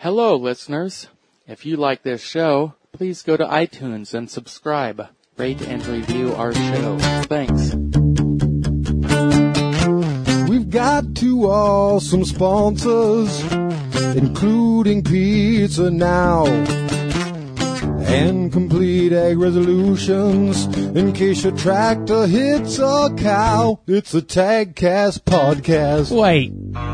Hello, listeners. If you like this show, please go to iTunes and subscribe. Rate and review our show. Thanks. We've got two awesome sponsors, including Pizza Now and Complete Egg Resolutions. In case your tractor hits a cow, it's a TagCast podcast. Wait.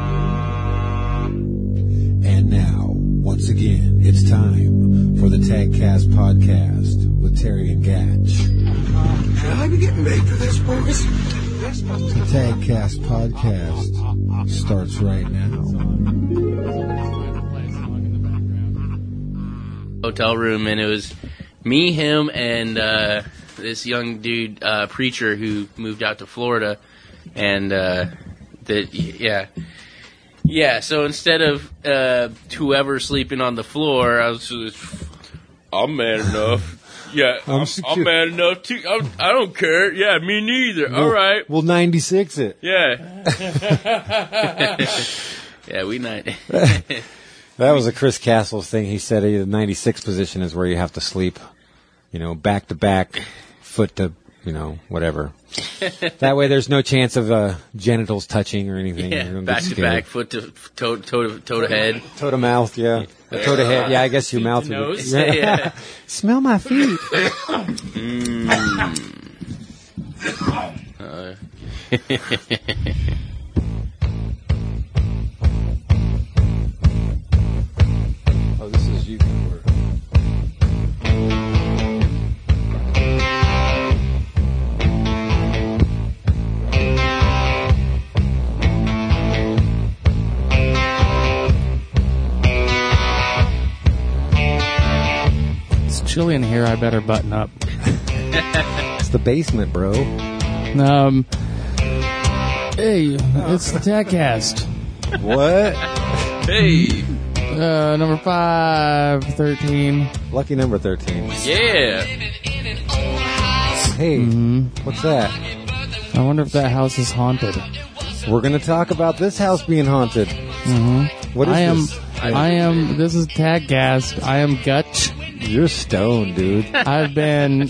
And now, once again, it's time for the TagCast podcast with Terry and Gatch. Should I be getting paid for this, boys? The TagCast podcast starts right now. Hotel room, and it was me, him, and this young dude, preacher, who moved out to Florida, and so instead of whoever sleeping on the floor, I was just, I'm man enough. Yeah, I'm man enough too. I don't care. Yeah, me neither. All right. We'll 96 it. Yeah. Yeah, we night. That was a Chris Castles thing. He said the 96 position is where you have to sleep, back to back, foot to, whatever. That way there's no chance of genitals touching or anything. Yeah, back to back, foot to toe to head. Toe to mouth, yeah. Toe to head. Yeah, I guess your mouth. Nose. Yeah. Smell my feet. Oh, this is you. It's chilly in here. I better button up. It's the basement, bro. Hey, it's the TagCast. What? Hey. Number 513. Lucky number 13. Yeah. Hey, what's that? I wonder if that house is haunted. We're going to talk about this house being haunted. What is this? This is TagCast. I am Gutch. You're stoned, dude. I've been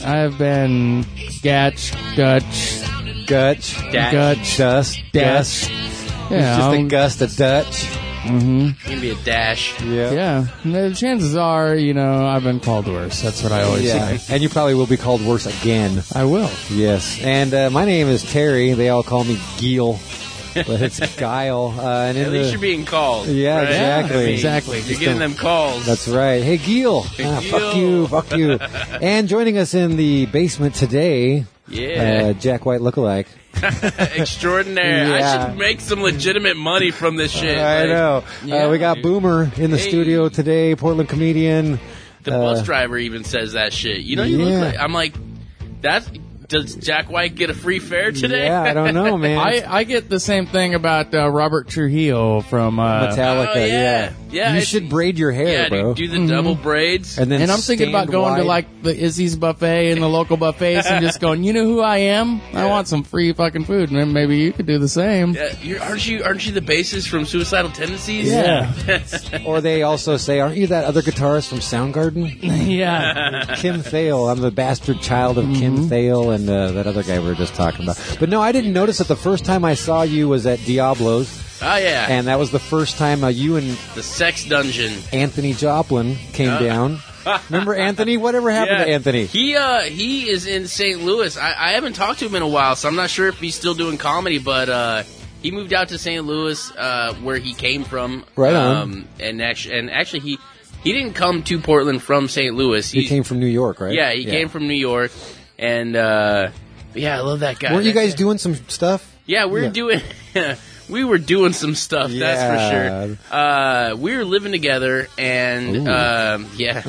Gatch, Dutch, Gutch, Gutch, Dust, Dash. It's Yeah, just a gust of Dutch. Maybe a dash. Yeah. The chances are, I've been called worse. That's what I always say. And you probably will be called worse again. I will. Yes. And my name is Terry. They all call me Geel. But it's Guile. And At least you're being called. Yeah, right? exactly. Exactly. You're getting them calls. That's right. Hey, Geel. Geel. Fuck you. And joining us in the basement today, Yeah. Jack White lookalike. Extraordinary. Yeah. I should make some legitimate money from this shit. I know. Yeah. We got Boomer in the Hey. studio today, Portland comedian. The bus driver even says that shit. You look like, I'm like, does Jack White get a free fare today? Yeah, I don't know, man. I get the same thing about Robert Trujillo from Metallica, Oh, yeah. Yeah, You it's- should braid your hair, Yeah, bro. do the double braids. And then And I'm thinking about stand going to wide. like the Izzy's buffet and the local buffets and just going, you know who I am? I want some free fucking food, and then maybe you could do the same. Aren't you the bassist from Suicidal Tendencies? Yeah. Or they also say, aren't you that other guitarist from Soundgarden? Yeah. Kim Thale. I'm the bastard child of Kim Thale and that other guy we were just talking about. But no, I didn't notice that the first time I saw you was at Diablo's. Oh, yeah. And that was the first time you and The Sex Dungeon. Anthony Joplin came down. Remember Anthony? Whatever happened to Anthony? He is in St. Louis. I haven't talked to him in a while, so I'm not sure if he's still doing comedy, but he moved out to St. Louis where he came from. Right on. And actually he didn't come to Portland from St. Louis. He came from New York, right? Yeah, he came from New York. And I love that guy. Weren't you guys doing some stuff? Yeah, doing... We were doing some stuff, that's for sure. We were living together, and I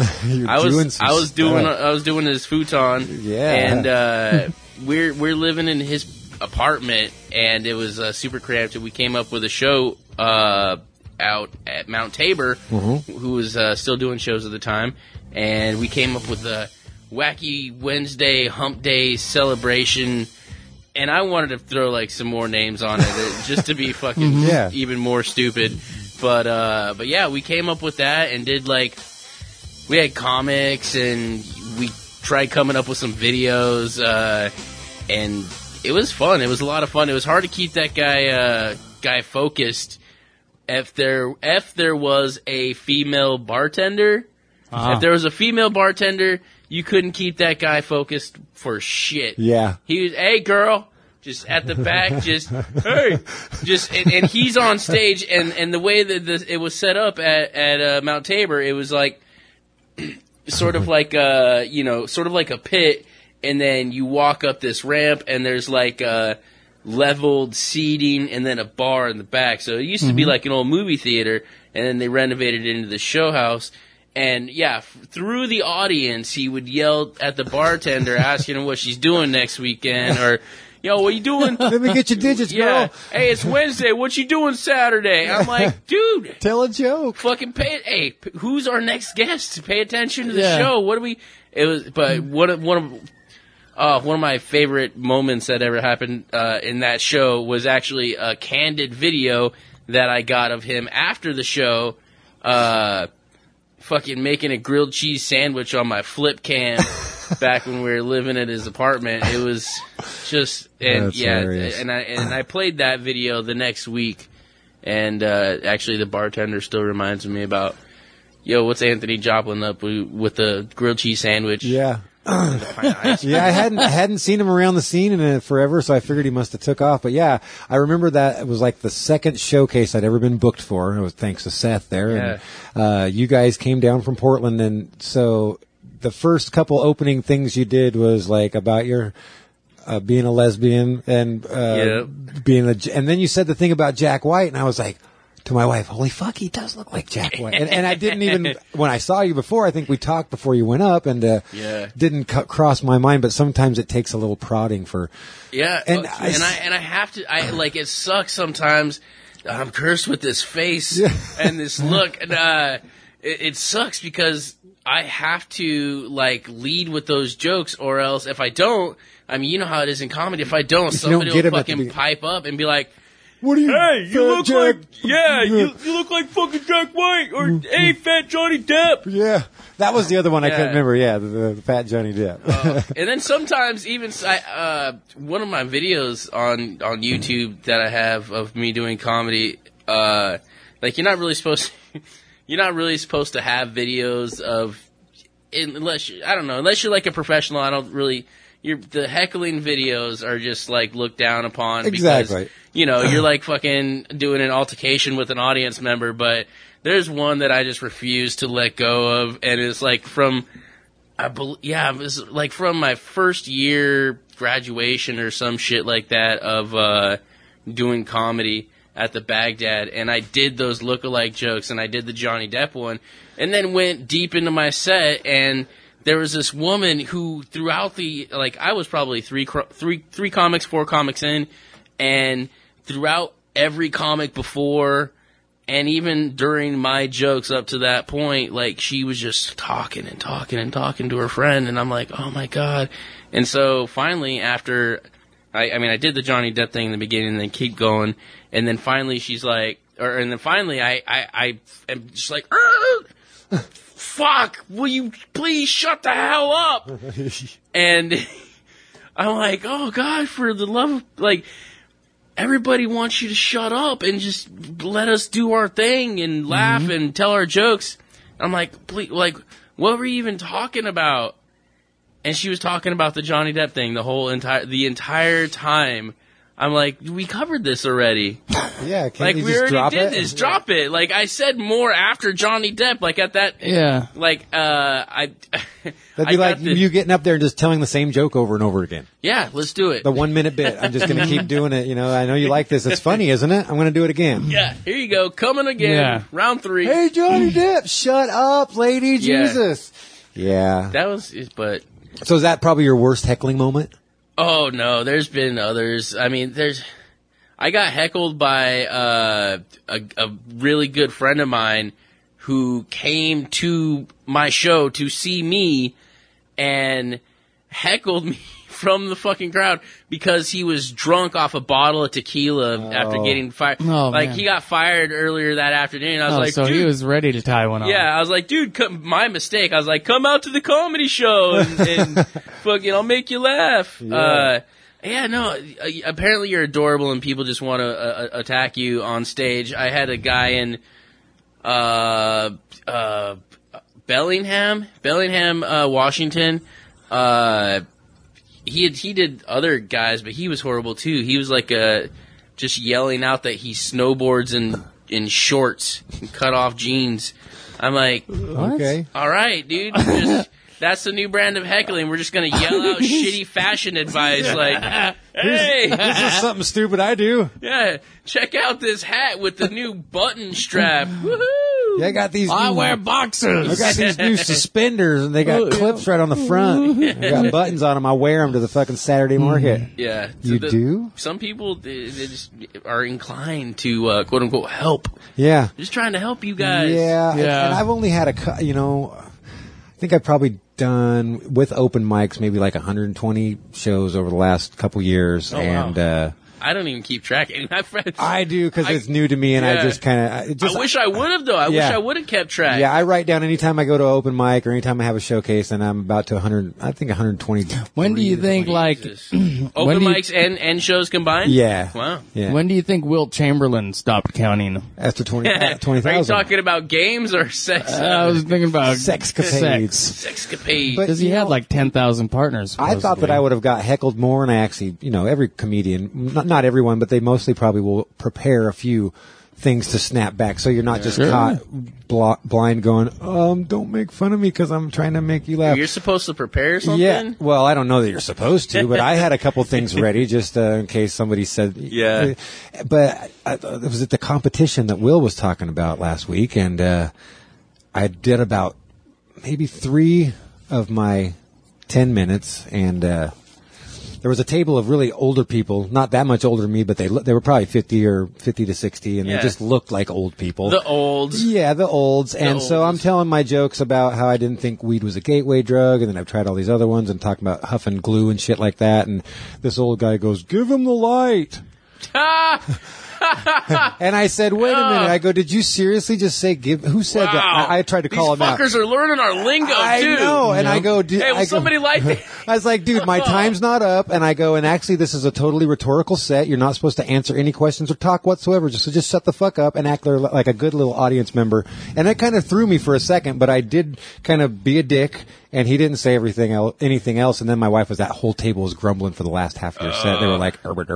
was doing his futon, and we're living in his apartment, and it was super cramped. And we came up with a show out at Mount Tabor, who was still doing shows at the time, and we came up with a Wacky Wednesday Hump Day celebration. And I wanted to throw like some more names on it just to be fucking even more stupid. But yeah, we came up with that and did we had comics and we tried coming up with some videos, and it was fun. It was a lot of fun. It was hard to keep that guy focused. If there was a female bartender, if there was a female bartender, you couldn't keep that guy focused for shit. Yeah. He was, hey girl, just at the back, just, hey, just, and he's on stage, and the way that it was set up at Mount Tabor, it was like, sort of like a pit, and then you walk up this ramp, and there's leveled seating, and then a bar in the back. So it used to be like an old movie theater, and then they renovated it into the show house. And yeah, through the audience, he would yell at the bartender, asking her what she's doing next weekend, or, yo, what you doing? Let me get your digits, yeah. girl. Hey, it's Wednesday. What you doing Saturday? I'm like, dude, tell a joke. Fucking pay. Hey, who's our next guest? Pay attention to the show. What do we? It was, but one of my favorite moments that ever happened in that show was actually a candid video that I got of him after the show, fucking making a grilled cheese sandwich on my flip cam back when we were living at his apartment. It was just, and That's yeah, hilarious. and I played that video the next week, and actually the bartender still reminds me about, yo, what's Anthony Joplin up with the grilled cheese sandwich? Yeah. Yeah, I hadn't seen him around the scene in forever, so I figured he must have took off. But yeah, I remember that it was like the second showcase I'd ever been booked for. It was thanks to Seth there. Yeah. And you guys came down from Portland, and so the first couple opening things you did was like about your being a lesbian and and then you said the thing about Jack White, and I was like, to my wife, holy fuck, he does look like Jack White. And I didn't even, when I saw you before, I think we talked before you went up, and didn't cross my mind, but sometimes it takes a little prodding for... Yeah, and I have to, it sucks sometimes. I'm cursed with this face and this look, and it sucks because I have to, lead with those jokes, or else if I don't, I mean, you know how it is in comedy, if I don't, somebody will fucking pipe up and be like, what are you? Hey, you look Jack, you look like fucking Jack White, or hey, Fat Johnny Depp. Yeah, that was the other one I couldn't remember. Yeah, the Fat Johnny Depp. And then sometimes even one of my videos on YouTube that I have of me doing comedy, you're not really supposed to have videos of, unless you're like a professional. I don't really. The heckling videos are just looked down upon because, you're like fucking doing an altercation with an audience member, but there's one that I just refuse to let go of, and it's from my first year graduation or some shit like that of doing comedy at the Baghdad, and I did those lookalike jokes, and I did the Johnny Depp one, and then went deep into my set, and there was this woman who throughout I was probably four comics in, and throughout every comic before, and even during my jokes up to that point, she was just talking and talking and talking to her friend, and I'm like, oh my God. And so finally, after, I did the Johnny Depp thing in the beginning and then keep going, and then finally she's like, I am just like, fuck, will you please shut the hell up? And I'm like, oh God, for the love of, everybody wants you to shut up and just let us do our thing and laugh and tell our jokes. I'm like, please, what were you even talking about? And she was talking about the Johnny Depp thing the entire time. I'm like, we covered this already. Yeah, can you we just already drop did it? this. Drop it. I said more after Johnny Depp. At that. Yeah. That'd be like you getting up there and just telling the same joke over and over again. Yeah, let's do it. The 1 minute bit. I'm just going to keep doing it. I know you like this. It's funny, isn't it? I'm going to do it again. Yeah, here you go. Coming again. Yeah. Round 3. Hey, Johnny Depp, shut up, lady. Yeah. Jesus. Yeah. That was, but. So is that probably your worst heckling moment? Oh, no, there's been others. I mean, I got heckled by a really good friend of mine who came to my show to see me, and heckled me from the fucking crowd because he was drunk off a bottle of tequila after getting fired. Man. He got fired earlier that afternoon. I was like, so dude, he was ready to tie one on. Yeah, I was like, dude, my mistake. I was like, come out to the comedy show and fucking, I'll make you laugh. Apparently you're adorable and people just want to attack you on stage. I had a guy in Bellingham, Washington. He did other guys, but he was horrible too. He was like just yelling out that he snowboards in shorts and cut off jeans. I'm like, what? Okay, all right, dude. That's the new brand of heckling. We're just gonna yell out shitty fashion advice, like, "Hey, this is something stupid I do." Yeah, check out this hat with the new button strap. Woohoo! Yeah, I got these. I wear boxers. I got these new suspenders, and they got clips right on the front. I got buttons on them. I wear them to the fucking Saturday market. Yeah, you do. Some people they just are inclined to quote unquote help. Yeah, just trying to help you guys. Yeah. And I've only had I think I've probably done with open mics maybe like 120 shows over the last couple years, wow. I don't even keep track. I do because it's new to me, and I just kind of. I wish I would have though. I wish I would have kept track. Yeah, I write down anytime I go to an open mic or anytime I have a showcase, and I'm about to 100. I think 120. When do you think open mics and shows combined? Yeah. Wow. Yeah. When do you think Wilt Chamberlain stopped counting? After 20,000. Are you talking about games or sex? I was thinking about sexcapades. Sexcapades. Because he had like 10,000 partners. Supposedly. I thought that I would have got heckled more, and I actually, every comedian, not everyone, but they mostly probably will prepare a few things to snap back, so you're not just caught blind going, don't make fun of me because I'm trying to make you laugh. You're supposed to prepare something? Yeah, well, I don't know that you're supposed to, but I had a couple things ready just in case somebody said... Yeah. But it was at the competition that Will was talking about last week, and I did about maybe 3 of my 10 minutes, and... there was a table of really older people, not that much older than me, but they were probably 50 or 50 to 60, and they just looked like old people. The olds. Yeah, the olds. So I'm telling my jokes about how I didn't think weed was a gateway drug, and then I've tried all these other ones and talking about huffing glue and shit like that, and this old guy goes, "Give him the light." And I said, "Wait a minute." I go, "Did you seriously just say give?" Who said that? I tried to call him out. These fuckers are learning our lingo too. I know, and I go, "Hey, will somebody like that?" I was like, "Dude, my time's not up." And I go, "And actually, this is a totally rhetorical set. You're not supposed to answer any questions or talk whatsoever. Just shut the fuck up and act like a good little audience member." And that kind of threw me for a second, but I did kind of be a dick. And he didn't say anything else. And then my wife that whole table was grumbling for the last half of their set. They were like, Herbert.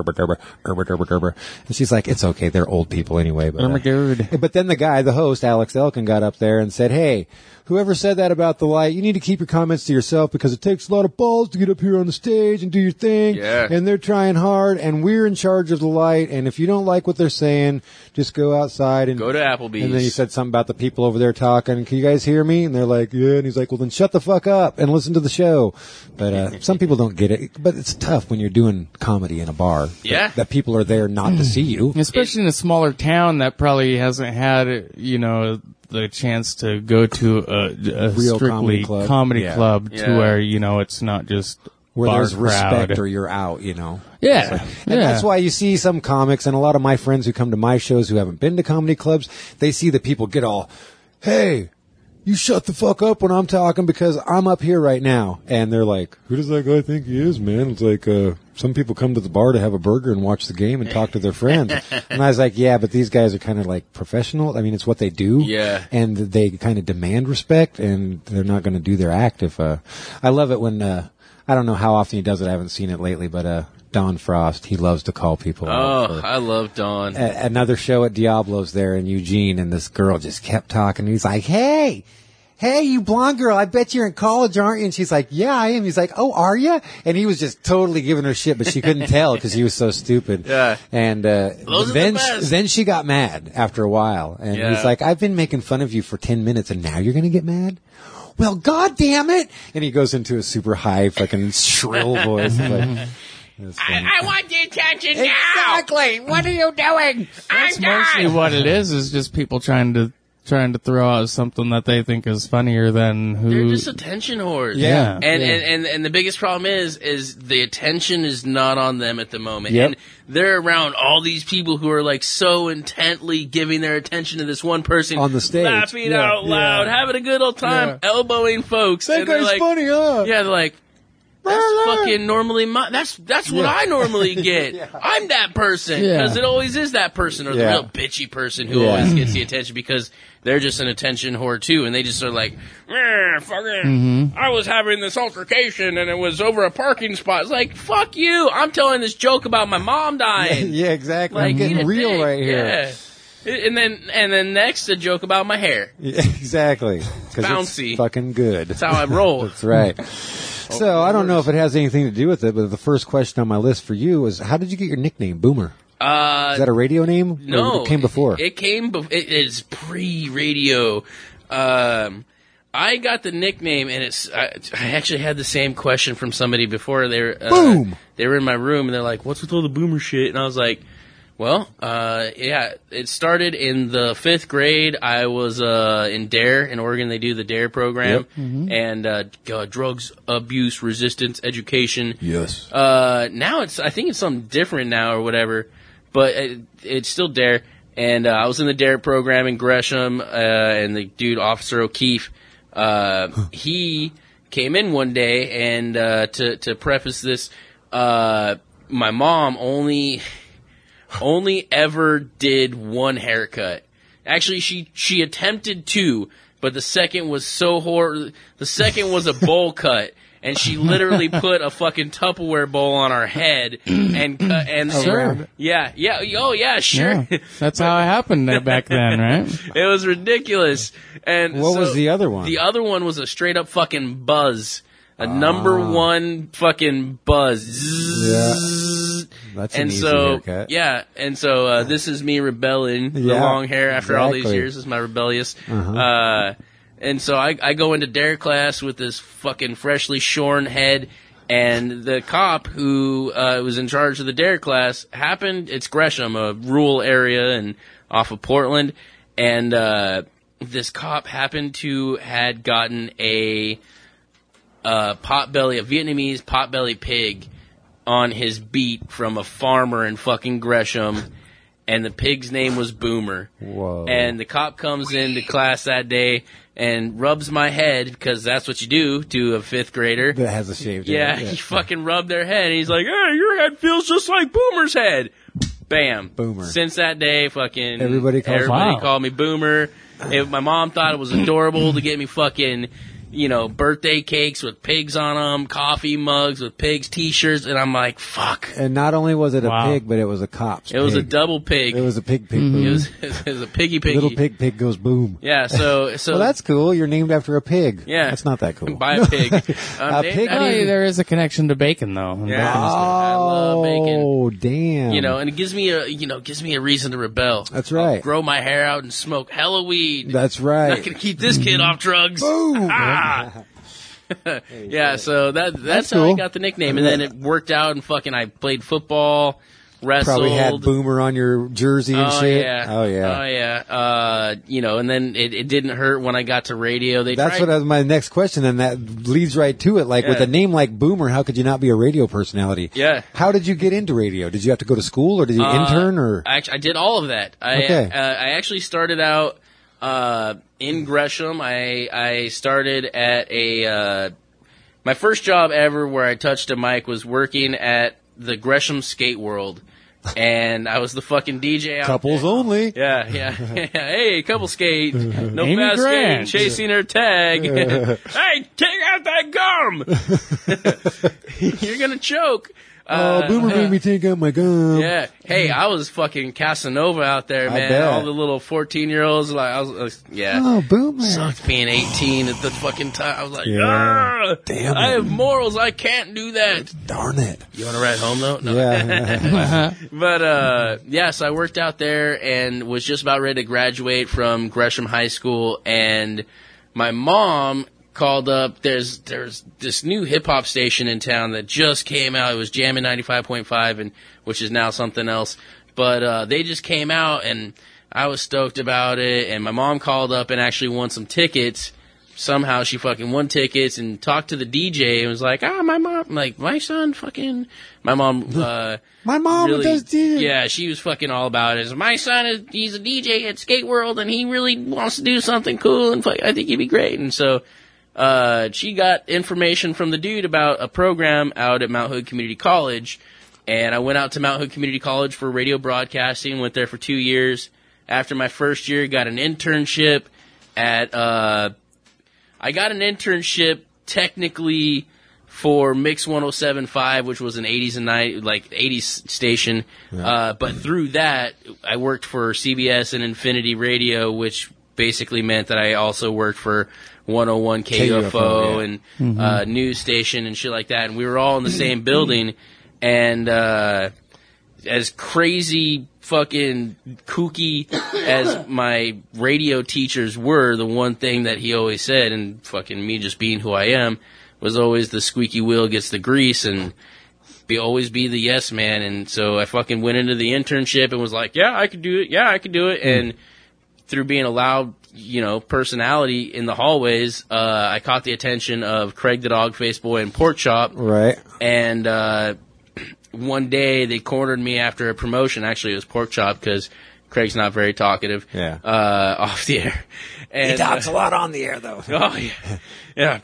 And she's like, "It's okay. They're old people anyway." But, but then the host, Alex Elkin, got up there and said, "Hey, whoever said that about the light, you need to keep your comments to yourself because it takes a lot of balls to get up here on the stage and do your thing. Yeah. And they're trying hard, and we're in charge of the light. And if you don't like what they're saying, just go outside and go to Applebee's." And then he said something about the people over there talking. "Can you guys hear me?" And they're like, "Yeah." And he's like, "Well, then shut the fuck up and listen to the show." But some people don't get it. But it's tough when you're doing comedy in a bar. Yeah. That people are there not to see you. Especially in a smaller town that probably hasn't had, the chance to go to a real strictly comedy club to where, it's not just where bar there's respect crowd. or you're out, Yeah. And that's why you see some comics and a lot of my friends who come to my shows who haven't been to comedy clubs, they see the people get all, "Hey, you shut the fuck up when I'm talking because I'm up here right now." And they're like, "Who does that guy think he is, man?" It's like, some people come to the bar to have a burger and watch the game and talk to their friends. And I was like, yeah, but these guys are kind of like professional. I mean, it's what they do. Yeah. And they kind of demand respect, and they're not going to do their act if, I love it when, I don't know how often he does it. I haven't seen it lately, but, Don Frost, he loves to call people out. Oh, I love Don. Another show at Diablo's there in Eugene, and this girl just kept talking. He's like, "Hey, you blonde girl, I bet you're in college, aren't you?" And she's like, "Yeah, I am." He's like, "Oh, are you?" And he was just totally giving her shit, but she couldn't tell because he was so stupid. Yeah. And then she got mad after a while. And he's like, "I've been making fun of you for 10 minutes, and now you're going to get mad? Well, God damn it." And he goes into a super high, fucking shrill voice. I want the attention now. Exactly. What are you doing? That's mostly what it is just people trying to trying to throw out something that they think is funnier than who. They're just attention whores. Yeah. And the biggest problem is the attention is not on them at the moment. Yep. And they're around all these people who are like so intently giving their attention to this one person on the stage, laughing out loud, having a good old time, elbowing folks. That guy's like, funny, huh? Yeah, they're like, that's fucking normally that's what I normally get. I'm that person because it always is that person or the real bitchy person who always gets the attention because they're just an attention whore too, and they just are like, fucking. I was having this altercation and it was over a parking spot. It's like, fuck you! I'm telling this joke about my mom dying. Yeah, exactly. Like, I'm getting real right here. Yeah. And then next a joke about my hair. Yeah, exactly. Bouncy. It's fucking good. That's how I roll. That's right. So I don't know if it has anything to do with it, but the first question on my list for you is, how did you get your nickname, Boomer? Is that a radio name? No, or it came before. It came. It is pre-radio. I got the nickname, and I actually had the same question from somebody before. They were Boom. They were in my room, and they're like, "What's with all the boomer shit?" And I was like, "Well, it started in the 5th grade. I was in DARE in Oregon. They do the DARE program, and drugs abuse resistance education. Yes. Now I think it's something different now or whatever, but it's still DARE. And I was in the DARE program in Gresham, and the dude, Officer O'Keefe, he came in one day, and to preface this, my mom only ever did one haircut. Actually, she attempted 2, but the second was so the second was a bowl cut. And she literally put a fucking Tupperware bowl on our head and Sure. Yeah. Oh, yeah, sure. Yeah, that's how it happened back then, right? It was ridiculous. And what was the other one? The other one was a straight up fucking buzz. A number 1 fucking buzz. Yeah. That's an easy haircut. Yeah, and so this is me rebelling the long hair after all these years. This is my rebellious. And so I go into DARE class with this fucking freshly shorn head, and the cop who was in charge of the DARE class it's Gresham, a rural area and off of Portland, and this cop happened to had gotten a Vietnamese potbelly pig on his beat from a farmer in fucking Gresham, and the pig's name was Boomer. Whoa. And the cop comes into class that day and rubs my head, because that's what you do to a 5th grader. That has a shaved head. Yeah, he fucking rubbed their head, and he's like, hey, your head feels just like Boomer's head. Bam. Boomer. Since that day, fucking everybody called me Boomer. My mom thought it was adorable to get me fucking, birthday cakes with pigs on them, coffee mugs with pigs, T-shirts, and I'm like, fuck. And not only was it a pig, but it was a cop's pig. It was a double pig. It was a pig boom. It was a piggy. Little pig goes boom. Yeah, so well, that's cool. You're named after a pig. Yeah. That's not that cool. By a pig. A pig. There is a connection to bacon, though. Yeah. I love bacon. Oh, damn. And it gives me a reason to rebel. That's right. I'll grow my hair out and smoke hella weed. That's right. Not gonna keep this kid off drugs. Boom. Yeah, so that's how cool. I got the nickname, and then it worked out, and fucking I played football, wrestled. Probably had Boomer on your jersey and shit. Yeah. Oh yeah. Oh yeah. And then it didn't hurt when I got to radio. That's what was my next question, and that leads right to it. Like with a name like Boomer, how could you not be a radio personality? Yeah. How did you get into radio? Did you have to go to school, or did you intern, or? I did all of that. I actually started out in Gresham. I started at my first job ever where I touched a mic was working at the Gresham Skate World. And I was the fucking DJ out Couples there. only. Yeah. Hey, couple skate. No Amy fast Grant. skating, chasing her tag. Hey, take out that gum! You're gonna choke. Boomer made me take out my gum. Yeah. Hey, I was fucking Casanova out there, man. bet. All the little 14-year-olds, yeah. Oh, Boomer. Sucked being 18 at the fucking time. I was like, Damn I it. have morals. I can't do that. Darn it. You want to ride home, though? No. Yeah. But, so I worked out there and was just about ready to graduate from Gresham High School, and my mom called up. There's this new hip hop station in town that just came out. It was Jammin' 95.5, and which is now something else. But they just came out, and I was stoked about it, and my mom called up and actually won some tickets. Somehow she fucking won tickets and talked to the DJ and was like, my mom, like, my son fucking, my mom, my mom really, does DJ. Yeah, she was fucking all about it. My son he's a DJ at Skate World and he really wants to do something cool and I think he'd be great. And so, she got information from the dude about a program out at Mount Hood Community College. And I went out to Mount Hood Community College for radio broadcasting, went there for 2 years. After my first year, got an internship at, I got an internship technically for Mix 107.5, which was an 80s and 80s station. Yeah. But through that, I worked for CBS and Infinity Radio, which basically meant that I also worked for 101 KUFO and news station and shit like that. And we were all in the same building. And as crazy fucking kooky as my radio teachers were, the one thing that he always said, and fucking me just being who I am, was always the squeaky wheel gets the grease and always be the yes man. And so I fucking went into the internship and was like, yeah, I could do it. Yeah, I could do it. And through being a loud, personality in the hallways, I caught the attention of Craig the Dog-Faced Boy and Pork Chop. Right. And, one day they cornered me after a promotion. Actually, it was Pork Chop because Craig's not very talkative. Yeah. Off the air. And, he talks a lot on the air, though. Oh yeah.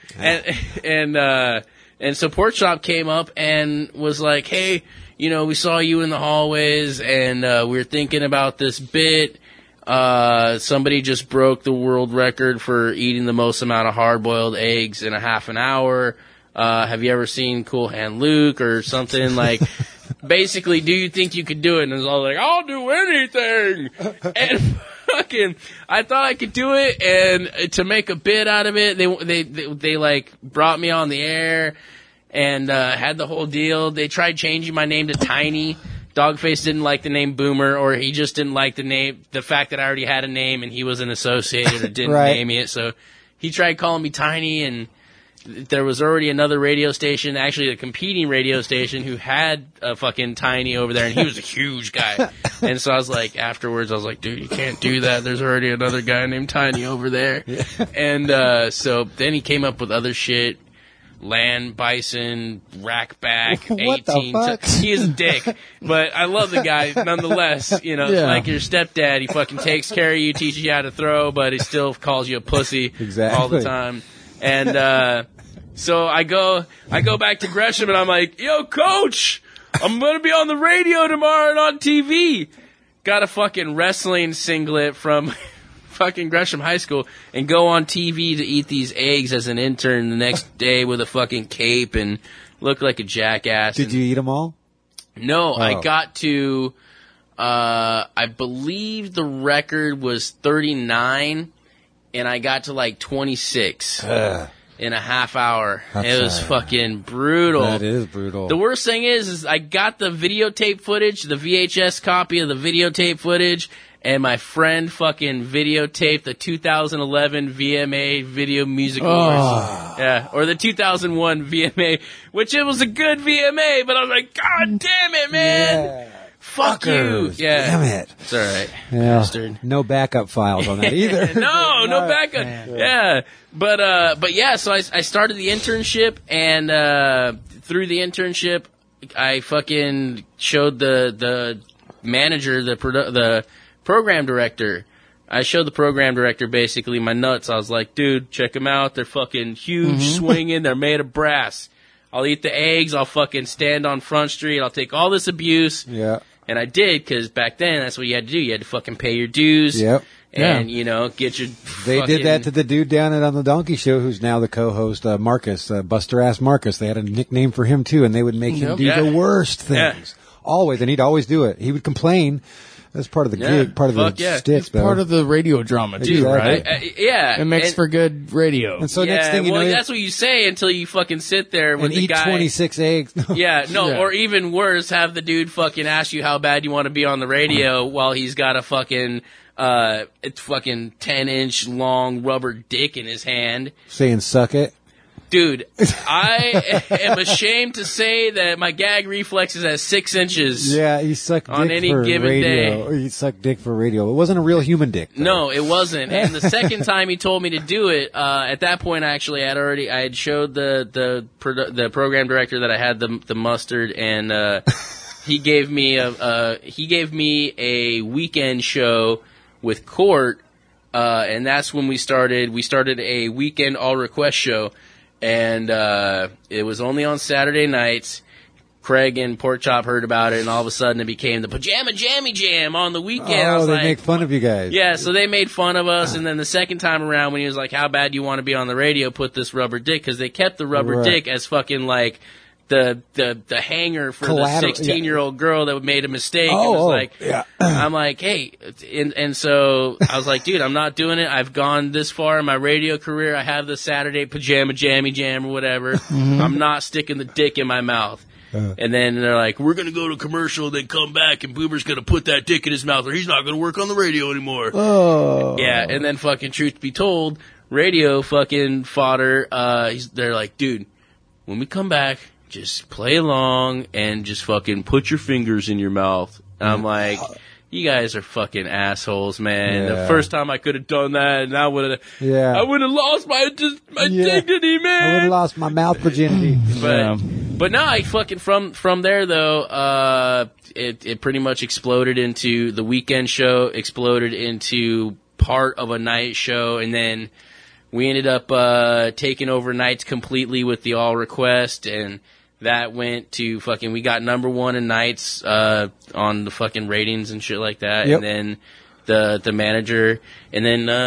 Yeah. And so Pork Chop came up and was like, "Hey, we saw you in the hallways, and we were thinking about this bit. Somebody just broke the world record for eating the most amount of hard-boiled eggs in a half an hour. Have you ever seen Cool Hand Luke or something?" Like, basically, do you think you could do it? And it was all like, I'll do anything. And fucking, I thought I could do it. And to make a bit out of it, they like brought me on the air and, had the whole deal. They tried changing my name to Tiny. Dogface didn't like the name Boomer, or he just didn't like the fact that I already had a name and he wasn't associated or didn't name me it. So he tried calling me Tiny, and there was already another radio station, actually a competing radio station, who had a fucking Tiny over there, and he was a huge guy. And so I was like, afterwards, I was like, dude, you can't do that. There's already another guy named Tiny over there. Yeah. And so then he came up with other shit. Land Bison, Rackback, 18. What the fuck? He is a dick, but I love the guy nonetheless. Like your stepdad, he fucking takes care of you, teaches you how to throw, but he still calls you a pussy all the time. And so I go back to Gresham, and I'm like, yo, coach, I'm going to be on the radio tomorrow and on TV. Got a fucking wrestling singlet from fucking Gresham High School and go on TV to eat these eggs as an intern the next day with a fucking cape and look like a jackass. Did you eat them all? No, I got to, I believe the record was 39, and I got to like 26. In a half hour. It was fucking brutal. That is brutal. The worst thing is I got the videotape footage, the VHS copy of the videotape footage, and my friend fucking videotaped the 2011 VMA Video Music Awards. Yeah, or the 2001 VMA, which it was a good VMA, but I was like, God damn it, man! Yeah. Fuck you! Yeah, damn it! It's all right, yeah. bastard. No backup files on that either. no backup. Yeah, but yeah. So I started the internship, and through the internship, I fucking showed the manager, the program director. I showed the program director basically my nuts. I was like, dude, check them out. They're fucking huge, swinging. They're made of brass. I'll eat the eggs. I'll fucking stand on Front Street. I'll take all this abuse. Yeah. And I did, because back then, that's what you had to do. You had to fucking pay your dues. Yep. And, get your They did that to the dude down on the Donkey Show, who's now the co-host, Marcus, Buster-Ass Marcus. They had a nickname for him, too, and they would make him do the worst things. Always, and he'd always do it. He would complain. That's part of the gig, part of the stick. It's part of the radio drama, too, right? It makes for good radio. And so next thing you know... that's what you say until you fucking sit there with the guy... eat 26 eggs. Or even worse, have the dude fucking ask you how bad you want to be on the radio while he's got a fucking 10-inch long rubber dick in his hand. Saying suck it. Dude, I am ashamed to say that my gag reflex is at 6 inches. Yeah, he sucked on dick any for given radio. day. He sucked dick for radio. It wasn't a real human dick, though. No, it wasn't. And the second time he told me to do it, at that point, I had showed the program director that I had the mustard, and he gave me a weekend show with Court, and that's when we started. We started a weekend all request show. And it was only on Saturday nights. Craig and Pork Chop heard about it, and all of a sudden it became the Pajama Jammy Jam on the weekend. Oh, they make fun of you guys. Yeah, so they made fun of us, and then the second time around when he was like, how bad do you want to be on the radio, put this rubber dick, because they kept the rubber dick as fucking like the hanger for the 16-year-old girl that made a mistake. I'm like, hey, and so I was like, dude, I'm not doing it. I've gone this far in my radio career. I have the Saturday Pajama Jammy Jam or whatever. I'm not sticking the dick in my mouth. And then they're like, we're going to go to commercial, then come back, and Boomer's going to put that dick in his mouth, or he's not going to work on the radio anymore. Oh. Yeah, and then fucking truth be told, radio fucking fodder, they're like, dude, when we come back, just play along and just fucking put your fingers in your mouth. And I'm like, you guys are fucking assholes, man. Yeah. The first time I could have done that, and I would have lost my dignity, man. I would have lost my mouth virginity. But no, I fucking from there though, it pretty much exploded into the weekend show, exploded into part of a night show, and then we ended up taking over nights completely with the all request, and that went to fucking, we got number one in nights on the fucking ratings and shit like that. Yep. And then the manager, and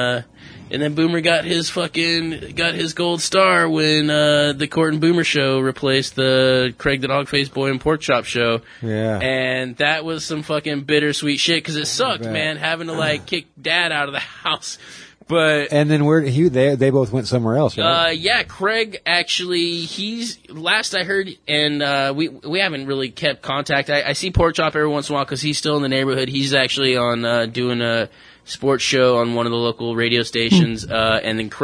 then Boomer got his gold star when the Court and Boomer show replaced the Craig the Dog-Faced Boy and Pork Chop show. Yeah. And that was some fucking bittersweet shit, because it sucked, man, having to like kick Dad out of the house. But and then they both went somewhere else, right? Yeah, Craig actually, he's last I heard, and we haven't really kept contact. I see Pork Chop every once in a while because he's still in the neighborhood. He's actually on doing a sports show on one of the local radio stations, and then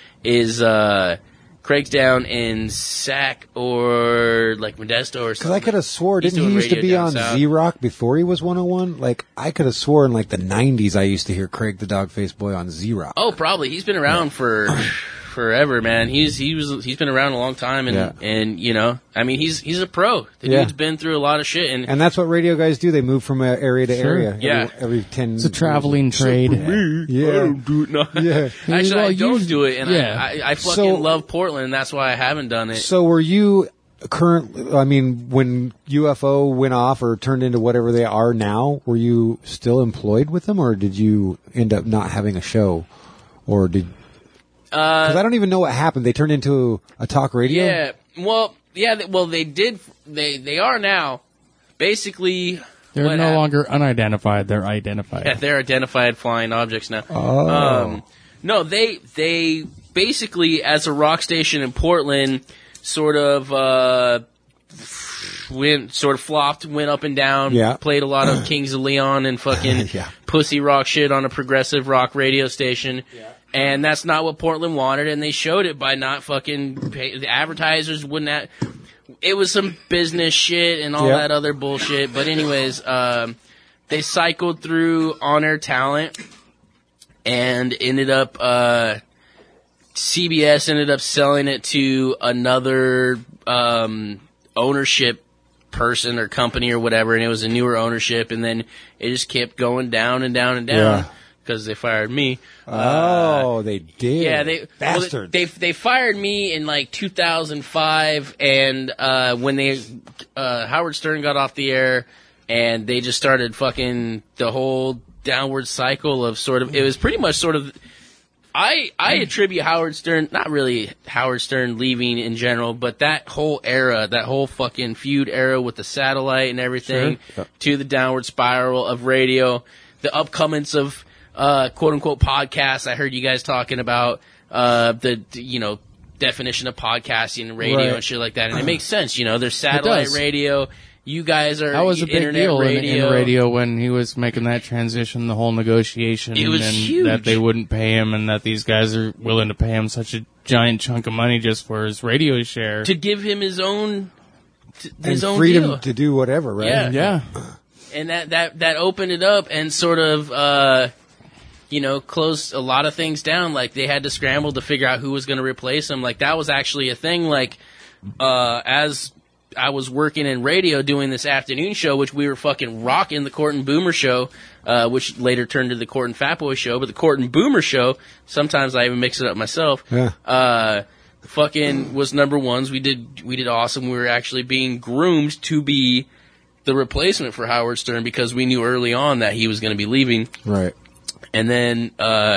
Craig's down in Sac or like Modesto or something. Because I could have swore, didn't he used to be on Z-Rock before he was 101? Like, I could have swore in like the 90s I used to hear Craig the Dog-Faced Boy on Z-Rock. Oh, probably. He's been around for forever, man. He's been around a long time, and you know, I mean, he's a pro. The dude's been through a lot of shit, and that's what radio guys do. They move from area to area. Yeah, every 10. It's a traveling trade. Yeah, I don't do it. No. Yeah, actually, I don't do it, and I fucking love Portland, and that's why I haven't done it. So, were you when UFO went off or turned into whatever they are now? Were you still employed with them, or did you end up not having a show, or did? Because I don't even know what happened. They turned into a talk radio? Yeah. Well, they did. They are now. Basically, they're no longer unidentified. They're identified. Yeah, they're identified flying objects now. Oh. No, they basically, as a rock station in Portland, sort of flopped, went up and down, played a lot of Kings of Leon and fucking pussy rock shit on a progressive rock radio station. Yeah. And that's not what Portland wanted, and they showed it by not fucking the advertisers wouldn't it was some business shit and all that other bullshit. But anyways, they cycled through on-air talent and ended up, CBS ended up selling it to another, ownership person or company or whatever, and it was a newer ownership, and then it just kept going down and down and down. Yeah. Because they fired me. They did. Yeah, bastards. They fired me in like 2005, and when Howard Stern got off the air, and they just started fucking the whole downward cycle of sort of. It was pretty much sort of. I attribute Howard Stern, not really Howard Stern leaving in general, but that whole era, that whole fucking feud era with the satellite and everything, to the downward spiral of radio, the upcomings of. Quote unquote podcasts. I heard you guys talking about the definition of podcasting and radio and shit like that, and it makes sense. You know, there's satellite radio. You guys are that was a big internet deal radio. in radio when he was making that transition, the whole negotiation. It was and huge. that they wouldn't pay him and that these guys are willing to pay him such a giant chunk of money just for his radio share. To give him his own freedom deal. to do whatever, right? Yeah. And that opened it up and sort of, closed a lot of things down. Like, they had to scramble to figure out who was going to replace him. Like, that was actually a thing. Like, as I was working in radio doing this afternoon show, which we were fucking rocking, the Court and Boomer show, which later turned to the Court and Fatboy show. But the Court and Boomer show, sometimes I even mix it up myself. Yeah. Fucking was number ones. We did awesome. We were actually being groomed to be the replacement for Howard Stern because we knew early on that he was going to be leaving. Right. And then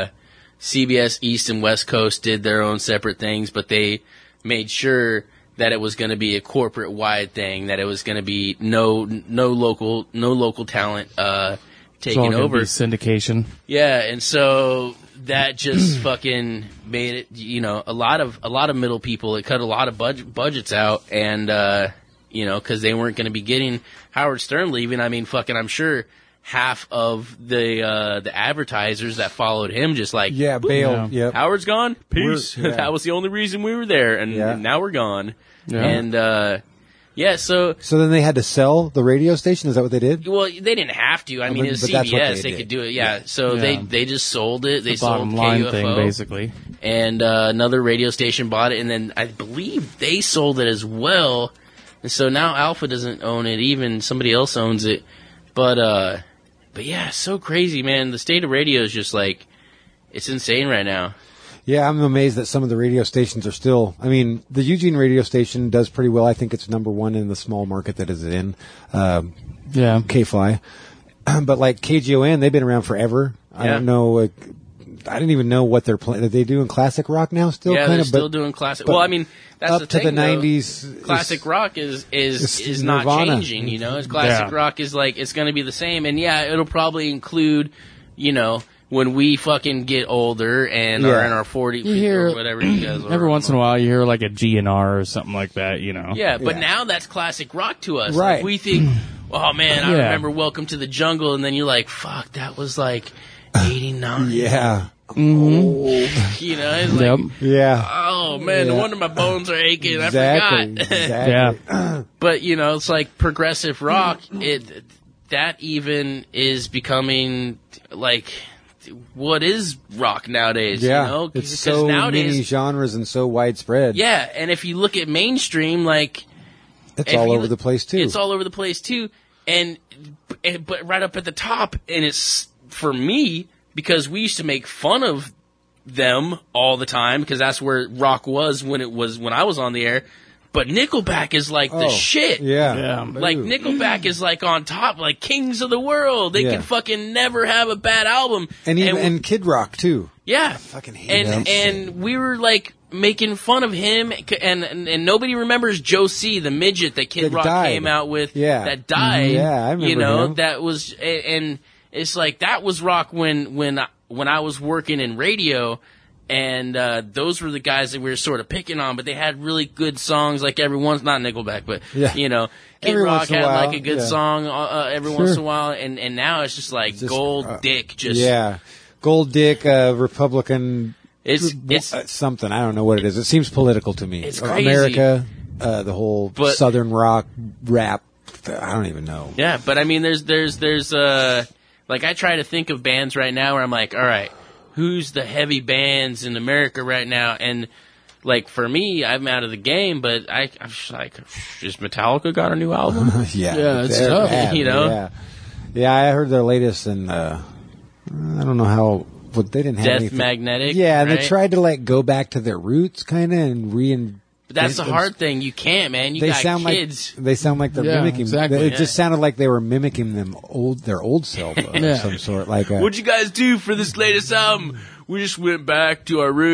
CBS East and West Coast did their own separate things, but they made sure that it was going to be a corporate wide thing, that it was going to be no local talent taking over. Syndication. Yeah, and so that just fucking made it, a lot of middle people. It cut a lot of budgets out, and because they weren't going to be getting Howard Stern leaving. I mean, fucking, I'm sure half of the advertisers that followed him just like, bailed. Yeah. Howard's gone. Peace. That was the only reason we were there, and now we're gone. Yeah. And so then they had to sell the radio station. Is that what they did? Well, they didn't have to. I mean, it was CBS. They could do it. Yeah. So they just sold it. They sold bottom line KUFO, thing, basically. And another radio station bought it, and then I believe they sold it as well. And so now Alpha doesn't own it. Even somebody else owns it. But yeah, so crazy, man. The state of radio is just like, it's insane right now. Yeah, I'm amazed that some of the radio stations are still. I mean, the Eugene radio station does pretty well. I think it's number one in the small market that is in. K-Fly. But like KGON, they've been around forever. I don't know. I didn't even know what they're playing. Are they doing classic rock now still? Yeah, they're still doing classic. Well, I mean, that's up the thing, to the 90s. Classic rock is not Nirvana. changing, It's classic rock is like, it's going to be the same. And yeah, it'll probably include, when we fucking get older and are in our 40s or whatever you guys are. Every once in a while you hear like a GNR or something like that, Yeah, but now that's classic rock to us. Right. Like, we think, oh man, I remember Welcome to the Jungle, and then you're like, fuck, that was like 89. Yeah. Mm-hmm. It's like, oh man, no wonder my bones are aching. Exactly. I forgot. Exactly. Yeah. But it's like progressive rock. That even is becoming like, what is rock nowadays? Yeah, it's so nowadays, many genres and so widespread. Yeah, and if you look at mainstream, like, it's all over the place too. It's all over the place too, but right up at the top, and it's for me because we used to make fun of them all the time because that's where rock was when I was on the air. But Nickelback is like the shit. Yeah. Like, Nickelback is like on top, like kings of the world. They can fucking never have a bad album. And Kid Rock, too. Yeah. I fucking hate them. And we were like making fun of him, and nobody remembers Joe C., the midget that Kid Rock came out with that died. Yeah, I remember him. That was, and it's like, that was rock when I was working in radio. And those were the guys that we were sort of picking on, but they had really good songs. Like everyone's not Nickelback, but Kid Rock had like a good song every once in a while. And now it's just like Gold Dick, Gold Dick, Republican. It's something. I don't know what it is. It seems political to me. It's crazy. America, the whole Southern rock rap. I don't even know. Yeah, but I mean, there's like, I try to think of bands right now where I'm like, all right, who's the heavy bands in America right now? And like, for me, I'm out of the game, but I'm just like, just Metallica got a new album? Yeah, it's tough. Bad, Yeah, I heard their latest, and I don't know how, but they didn't have anything. Death Magnetic. Yeah, and right? they tried to like go back to their roots, kind of, and But that's the hard thing. You can't, man. You got kids. They sound like they're mimicking. Exactly. It just sounded like they were mimicking their old self of some sort. Like, what'd you guys do for this latest album? We just went back to our roots.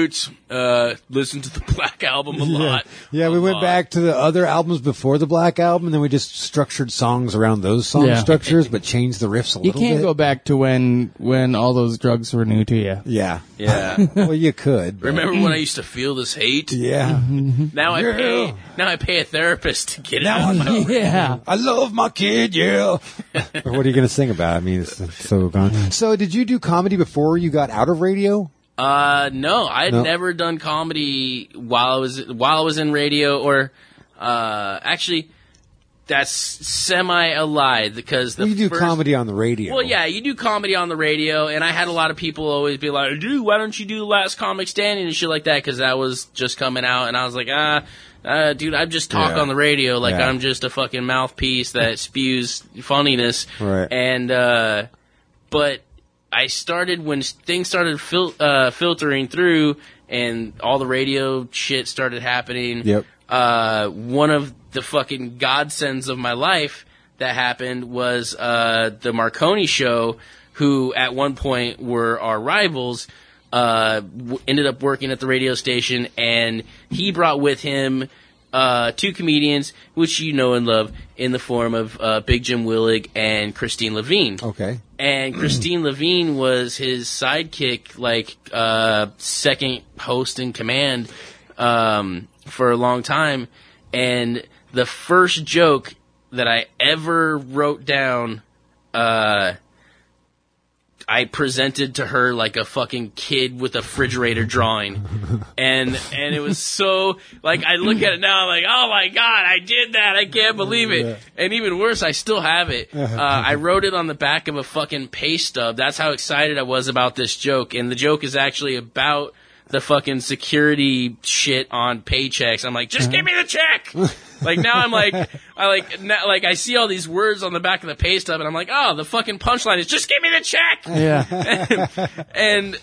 listened to the Black Album a lot. Yeah, we went back to the other albums before the Black Album, and then we just structured songs around those song structures, but changed the riffs a little bit. You can't go back to when all those drugs were new to you. Yeah. Yeah. Well, you could. But. Remember when I used to feel this hate? Yeah. Now I pay a therapist to get it out. Yeah. I love my kid, yeah. What are you going to sing about? I mean, it's so gone. So did you do comedy before you got out of radio? No, I'd never done comedy while I was in radio, or actually, that's semi a lie because you do comedy on the radio. Well, yeah, you do comedy on the radio, and I had a lot of people always be like, "Dude, why don't you do Last Comic Standing and shit like that?" Because that was just coming out, and I was like, dude, I just talk on the radio like I'm just a fucking mouthpiece that spews funniness, right? And but I started when things started filtering through and all the radio shit started happening. Yep. One of the fucking godsends of my life that happened was the Marconi Show, who at one point were our rivals, ended up working at the radio station, and he brought with him two comedians, which you know and love, in the form of Big Jim Willig and Christine Levine. Okay. And Christine Levine was his sidekick, like second host in command for a long time. And the first joke that I ever wrote down, I presented to her like a fucking kid with a refrigerator drawing. And it was so, like, I look at it now, I'm like, oh my God, I did that. I can't believe it. Yeah. And even worse, I still have it. I wrote it on the back of a fucking pay stub. That's how excited I was about this joke. And the joke is actually about the fucking security shit on paychecks. I'm like, just give me the check. Like now I'm like, I see all these words on the back of the pay stub, and I'm like, oh, the fucking punchline is just give me the check. Yeah. and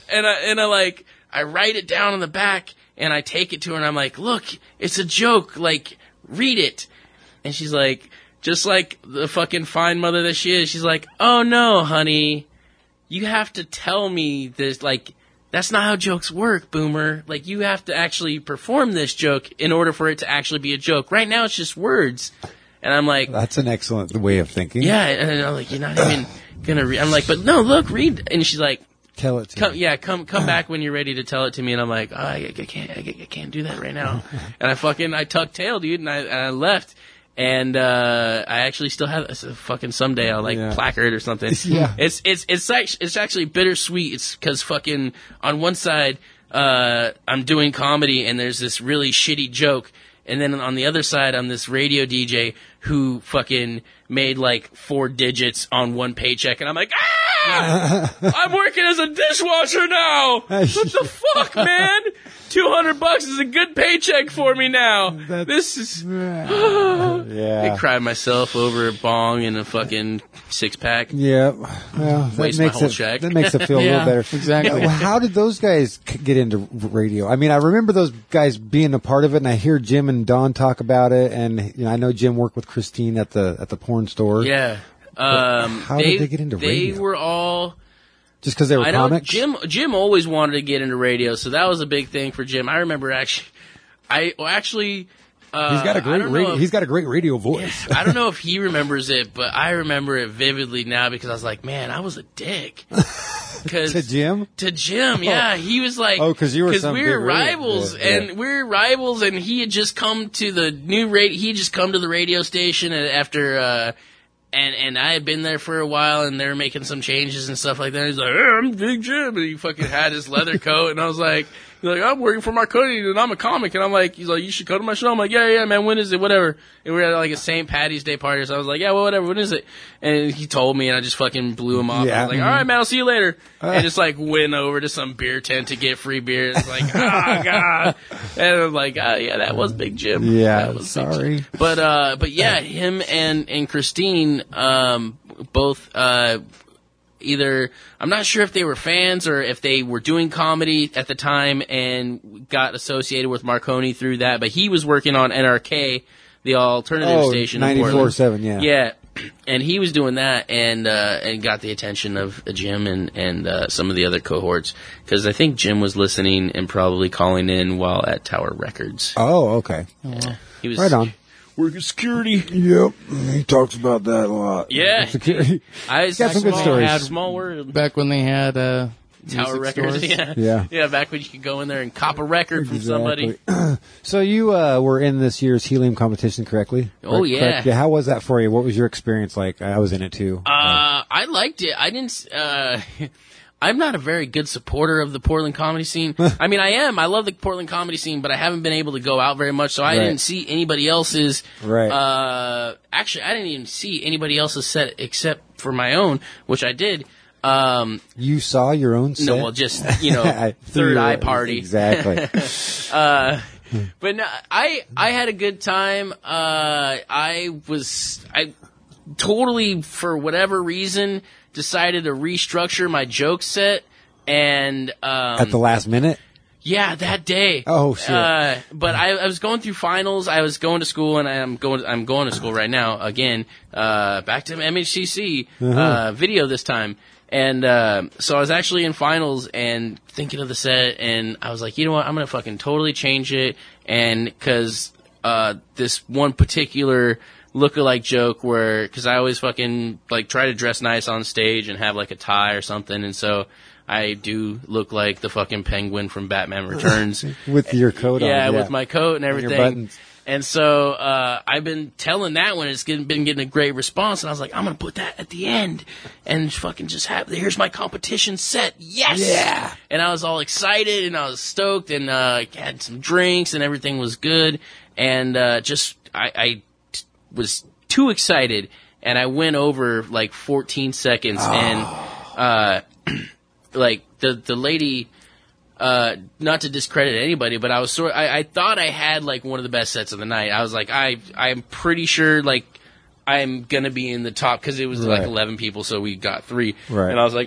I write it down on the back, and I take it to her, and I'm like, look, it's a joke. Like, read it. And she's like, just like the fucking fine mother that she is, she's like, oh no, honey, you have to tell me this, like, that's not how jokes work, Boomer. Like, you have to actually perform this joke in order for it to actually be a joke. Right now, it's just words. And I'm like... That's an excellent way of thinking. Yeah, and I'm like, you're not even going to read... I'm like, but no, look, read. And she's like... Tell it to me. Yeah, come back when you're ready to tell it to me. And I'm like, oh, I can't do that right now. And I tucked tail, dude, and I left. And I actually still have fucking someday I'll placard or something. Yeah. It's actually bittersweet. It's because fucking on one side I'm doing comedy and there's this really shitty joke, and then on the other side I'm this radio DJ who fucking made like 4 digits on one paycheck, and I'm like, I'm working as a dishwasher now. What the fuck, man? $200 is a good paycheck for me now. This is... Yeah. I cried myself over a bong and a fucking 6-pack. Yeah. Well, waste my whole check. That makes it feel a little better. Exactly. Well, how did those guys get into radio? I mean, I remember those guys being a part of it, and I hear Jim and Don talk about it, and I know Jim worked with Christine at the porn store. Yeah. How did they get into radio? They were all... Just because they were comics? Jim always wanted to get into radio, so that was a big thing for Jim. I remember actually... he's got a great radio voice. Yeah, I don't know if he remembers it, but I remember it vividly now because I was like, man, I was a dick. To Jim? To Jim, yeah. He was like... Oh, because you were some we were rivals, and we were rivals, and he had just come to the new radio... He had just come to the radio station after... And I had been there for a while, and they were making some changes and stuff like that. He's like, hey, I'm Big Jim. And he fucking had his leather coat, and I was like... He's like, I'm working for Marconi, and I'm a comic. And I'm like, he's like, you should come to my show. I'm like, yeah, man, when is it? Whatever. And we were at like a St. Patty's Day party, so I was like, yeah, well, whatever, when is it? And he told me, and I just fucking blew him off. Yeah. I was like, all right, man, I'll see you later. And just like went over to some beer tent to get free beer. It's like, oh, God. And I'm like, yeah, that was Big Jim. Yeah, that was sorry. Big Jim. But yeah, him and Christine, both, either, I'm not sure if they were fans or if they were doing comedy at the time and got associated with Marconi through that, but he was working on NRK, the alternative station in Portland. 94.7, yeah. Yeah, And he was doing that and got the attention of Jim and some of the other cohorts, because I think Jim was listening and probably calling in while at Tower Records. Oh, okay. Yeah. He was right on. Working security. Yep, he talks about that a lot. Yeah. I got some good stories. Small world. Back when they had Tower Records. Stores. Yeah, back when you could go in there and cop a record from somebody. So you were in this year's helium competition, correctly? Oh, yeah. Correct? Yeah. How was that for you? What was your experience like? I was in it too. I liked it. I didn't. I'm not a very good supporter of the Portland comedy scene. I mean, I am. I love the Portland comedy scene, but I haven't been able to go out very much, so I didn't see anybody else's. Right. Actually, I didn't even see anybody else's set except for my own, which I did. You saw your own set? No, well, just, third eye party. Exactly. But no, I had a good time. I totally, for whatever reason, decided to restructure my joke set, and at the last minute. Yeah, that day. Oh shit! But I was going through finals. I was going to school, and I'm going to school right now again. Back to MHCC video this time. And so I was actually in finals and thinking of the set, and I was like, you know what, I'm going to fucking totally change it. And because this one particular look-alike joke because I always fucking like try to dress nice on stage and have like a tie or something, and so I do look like the fucking Penguin from Batman Returns. With your coat on. Yeah, with my coat and everything. And your buttons. And so I've been telling that one, it's been getting a great response, and I was like, I'm going to put that at the end and fucking just here's my competition set. Yes! Yeah! And I was all excited, and I was stoked, and had some drinks, and everything was good, and I was too excited, and I went over like 14 seconds, and like the lady... not to discredit anybody, but I was I thought I had like one of the best sets of the night. I was like, I'm pretty sure like I'm gonna be in the top, because it was like 11 people, so we got 3. Right. And I was like,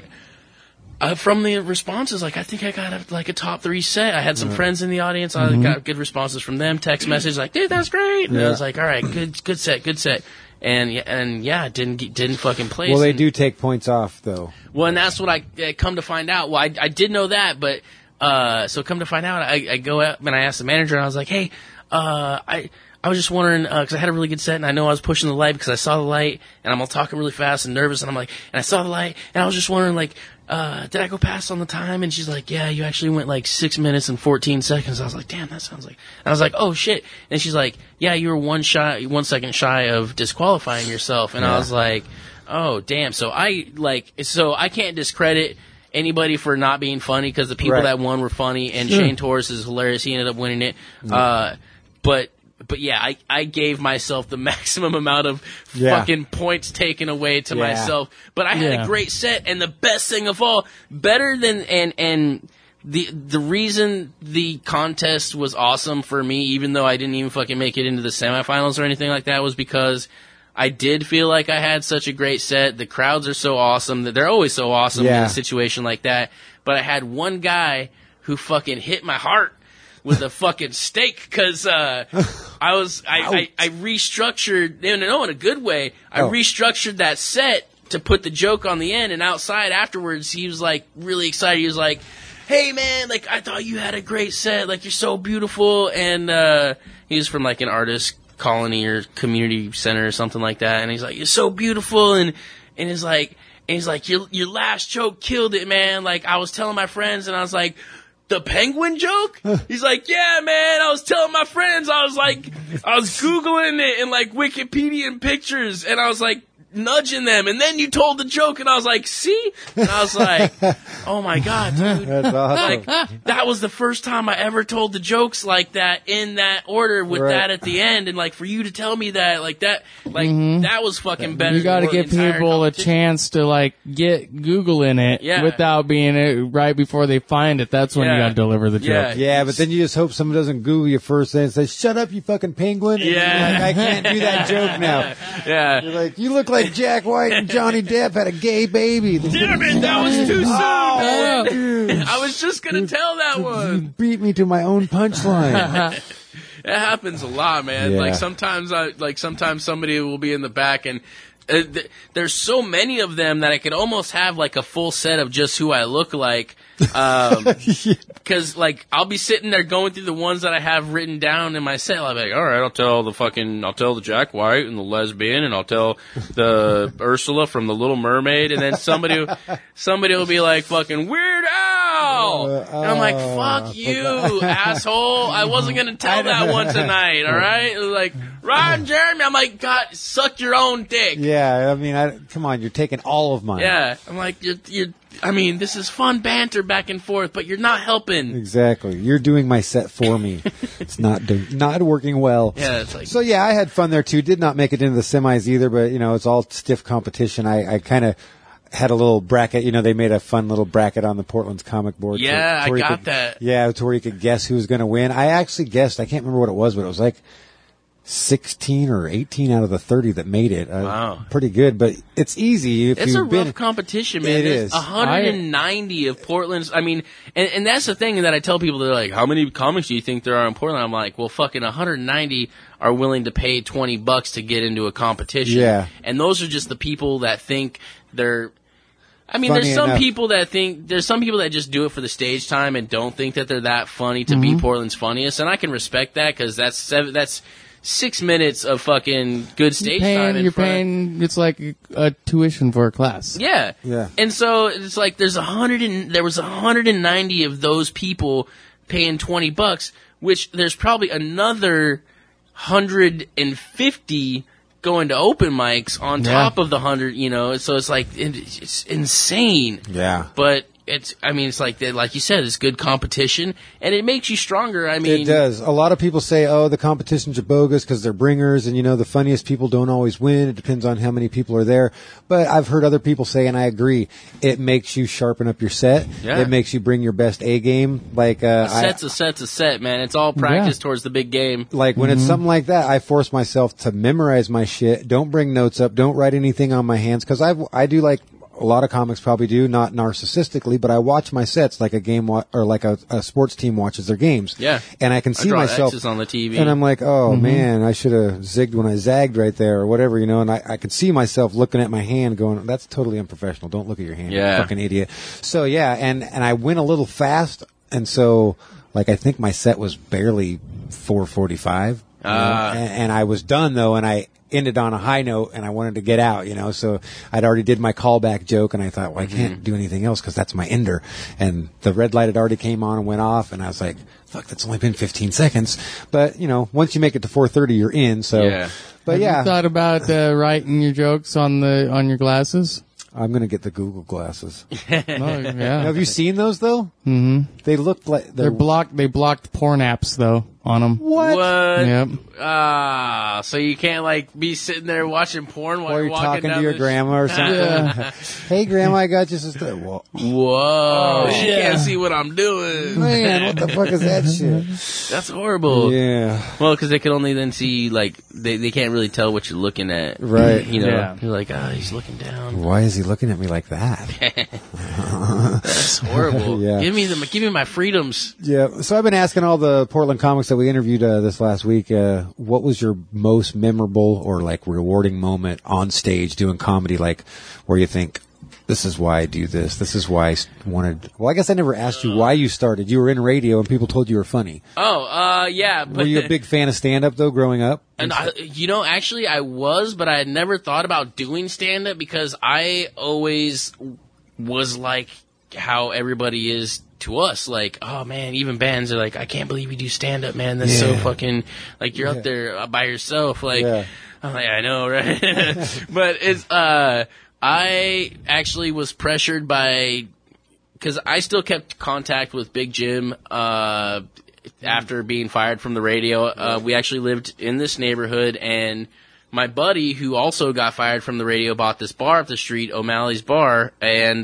from the responses, like I think I got a top 3 set. I had some friends in the audience. I got good responses from them. Text message like, dude, that's great. And I was like, all right, good set. And it didn't fucking place. Well, they do take points off though. Well, and that's what I come to find out. Well, I did know that, but. So come to find out, I go out and I asked the manager, and I was like, hey, I was just wondering, cause I had a really good set, and I know I was pushing the light because I saw the light, and I'm all talking really fast and nervous, and I'm like, and I saw the light, and I was just wondering, like, did I go past on the time? And she's like, yeah, you actually went like 6 minutes and 14 seconds. I was like, damn, that sounds like, and I was like, oh shit. And she's like, yeah, you were 1 second shy of disqualifying yourself. And I was like, oh damn. So I can't discredit anybody for not being funny, because the people that won were funny, and Shane Torres is hilarious. He ended up winning it. But yeah, I gave myself the maximum amount of fucking points taken away to myself. But I had a great set, and the best thing of all, better than and the reason the contest was awesome for me, even though I didn't even fucking make it into the semifinals or anything like that, was because I did feel like I had such a great set. The crowds are so awesome. They're always so awesome in a situation like that. But I had one guy who fucking hit my heart with a fucking stake, because I restructured, in a good way. I restructured that set to put the joke on the end, and outside afterwards, he was like really excited. He was like, hey man, like I thought you had a great set. Like you're so beautiful. And he was from like an artist colony or community center or something like that, and he's like, you're so beautiful, and he's like your last joke killed it, man. Like I was telling my friends, and I was like, the penguin joke? He's like, yeah, man, I was telling my friends, I was Googling it and like Wikipedia and pictures, and I was like nudging them, and then you told the joke, and I was like, see? And I was like, oh my god, dude. That's awesome. Like, that was the first time I ever told the jokes like that, in that order, with that at the end, and like for you to tell me that, like that, like that was fucking better. You gotta give people a chance to like get Google in it without being it right before they find it. That's when you gotta deliver the joke. Yeah, but then you just hope someone doesn't Google you first and say, shut up, you fucking penguin. And you're like, I can't do that joke now. Yeah. You're like, you look like Jack White and Johnny Depp had a gay baby. Damn it, that was too soon, man. I was just gonna tell that one. You beat me to my own punchline. It happens a lot, man. Yeah. Like sometimes somebody will be in the back, and there's so many of them that I could almost have like a full set of just who I look like. Cause like I'll be sitting there going through the ones that I have written down in my set. I'll be like, all right, I'll tell the Jack White and the lesbian, and I'll tell the Ursula from the Little Mermaid, and then somebody will be like, fucking Weird Al, and I'm like, fuck you, asshole. I wasn't gonna tell that one tonight. All right, it was like Ron Jeremy. I'm like, God, suck your own dick. Yeah, I mean, come on, you're taking all of mine. Yeah, I'm like, you're. I mean, this is fun banter back and forth, but you're not helping. Exactly. You're doing my set for me. It's not working well. Yeah, it's like... So, yeah, I had fun there, too. Did not make it into the semis either, but, it's all stiff competition. I kind of had a little bracket. They made a fun little bracket on the Portland's comic board. Yeah, I got that. Yeah, to where you could guess who was going to win. I actually guessed. I can't remember what it was, but it was like 16 or 18 out of the 30 that made it. Wow. Pretty good, but it's easy. It's a rough competition, man. There's 190 of Portland's. I mean, and that's the thing that I tell people. They're like, how many comics do you think there are in Portland? I'm like, well, fucking 190 are willing to pay $20 to get into a competition. Yeah. And those are just the people that think they're... I mean, funny there's some enough. people that just do it for the stage time and don't think that they're that funny to be Portland's funniest. And I can respect that because that's 6 minutes of fucking good stage time. You're paying, it's like a tuition for a class. Yeah. Yeah. And so it's like there was 190 of those people paying $20, which there's probably another 150 going to open mics on top of the 100, so it's like, it's insane. Yeah. But it's like you said, it's good competition, and it makes you stronger. I mean, it does. A lot of people say, "Oh, the competitions are bogus because they're bringers, and the funniest people don't always win. It depends on how many people are there." But I've heard other people say, and I agree, it makes you sharpen up your set. Yeah. It makes you bring your best A game. Like a set, man. It's all practice towards the big game. Like when it's something like that, I force myself to memorize my shit. Don't bring notes up. Don't write anything on my hands because I do like. A lot of comics probably do, not narcissistically, but I watch my sets like a game or like a sports team watches their games. Yeah. And I can see myself X's on the TV. and I'm like, oh man, I should have zigged when I zagged right there or whatever, and I could see myself looking at my hand going, that's totally unprofessional. Don't look at your hand. You fucking idiot. So yeah, and I went a little fast. And so like, I think my set was barely 4:45. And I was done though. And I ended on a high note and I wanted to get out, so I'd already did my callback joke and I thought, well, I can't do anything else because that's my ender. And the red light had already came on and went off and I was like, fuck, that's only been 15 seconds. But, once you make it to 4:30, you're in. So, yeah. But Have you thought about writing your jokes on your glasses? I'm going to get the Google glasses. Oh, yeah. Have you seen those though? Mm-hmm. They look like they're blocked. They blocked porn apps though on them. What? Yep. So you can't be sitting there watching porn while or you're you're walking talking down to your grandma or something. Yeah. Hey, grandma, I got you some. Whoa! She can't see what I'm doing. Man, what the fuck is that shit? That's horrible. Yeah. Well, because they can only then see they can't really tell what you're looking at. Right. You're like, he's looking down. Why is he looking at me like that? That's horrible. Yeah. Give me my freedoms. Yeah. So I've been asking all the Portland comics that we interviewed this last week, what was your most memorable or rewarding moment on stage doing comedy, where you think, this is why I do this. This is why I wanted. Well, I guess I never asked you why you started. You were in radio and people told you were funny. Yeah. But were you a big fan of stand-up though, growing up? And actually I was, but I had never thought about doing stand-up because I always was like how everybody is to us. Like, oh man, even bands are like, I can't believe you do stand-up, man. That's so fucking, you're up there by yourself. I'm like, I know, right? But it's, I actually was pressured because I still kept contact with Big Jim, after being fired from the radio. We actually lived in this neighborhood, and my buddy, who also got fired from the radio, bought this bar up the street, O'Malley's Bar, and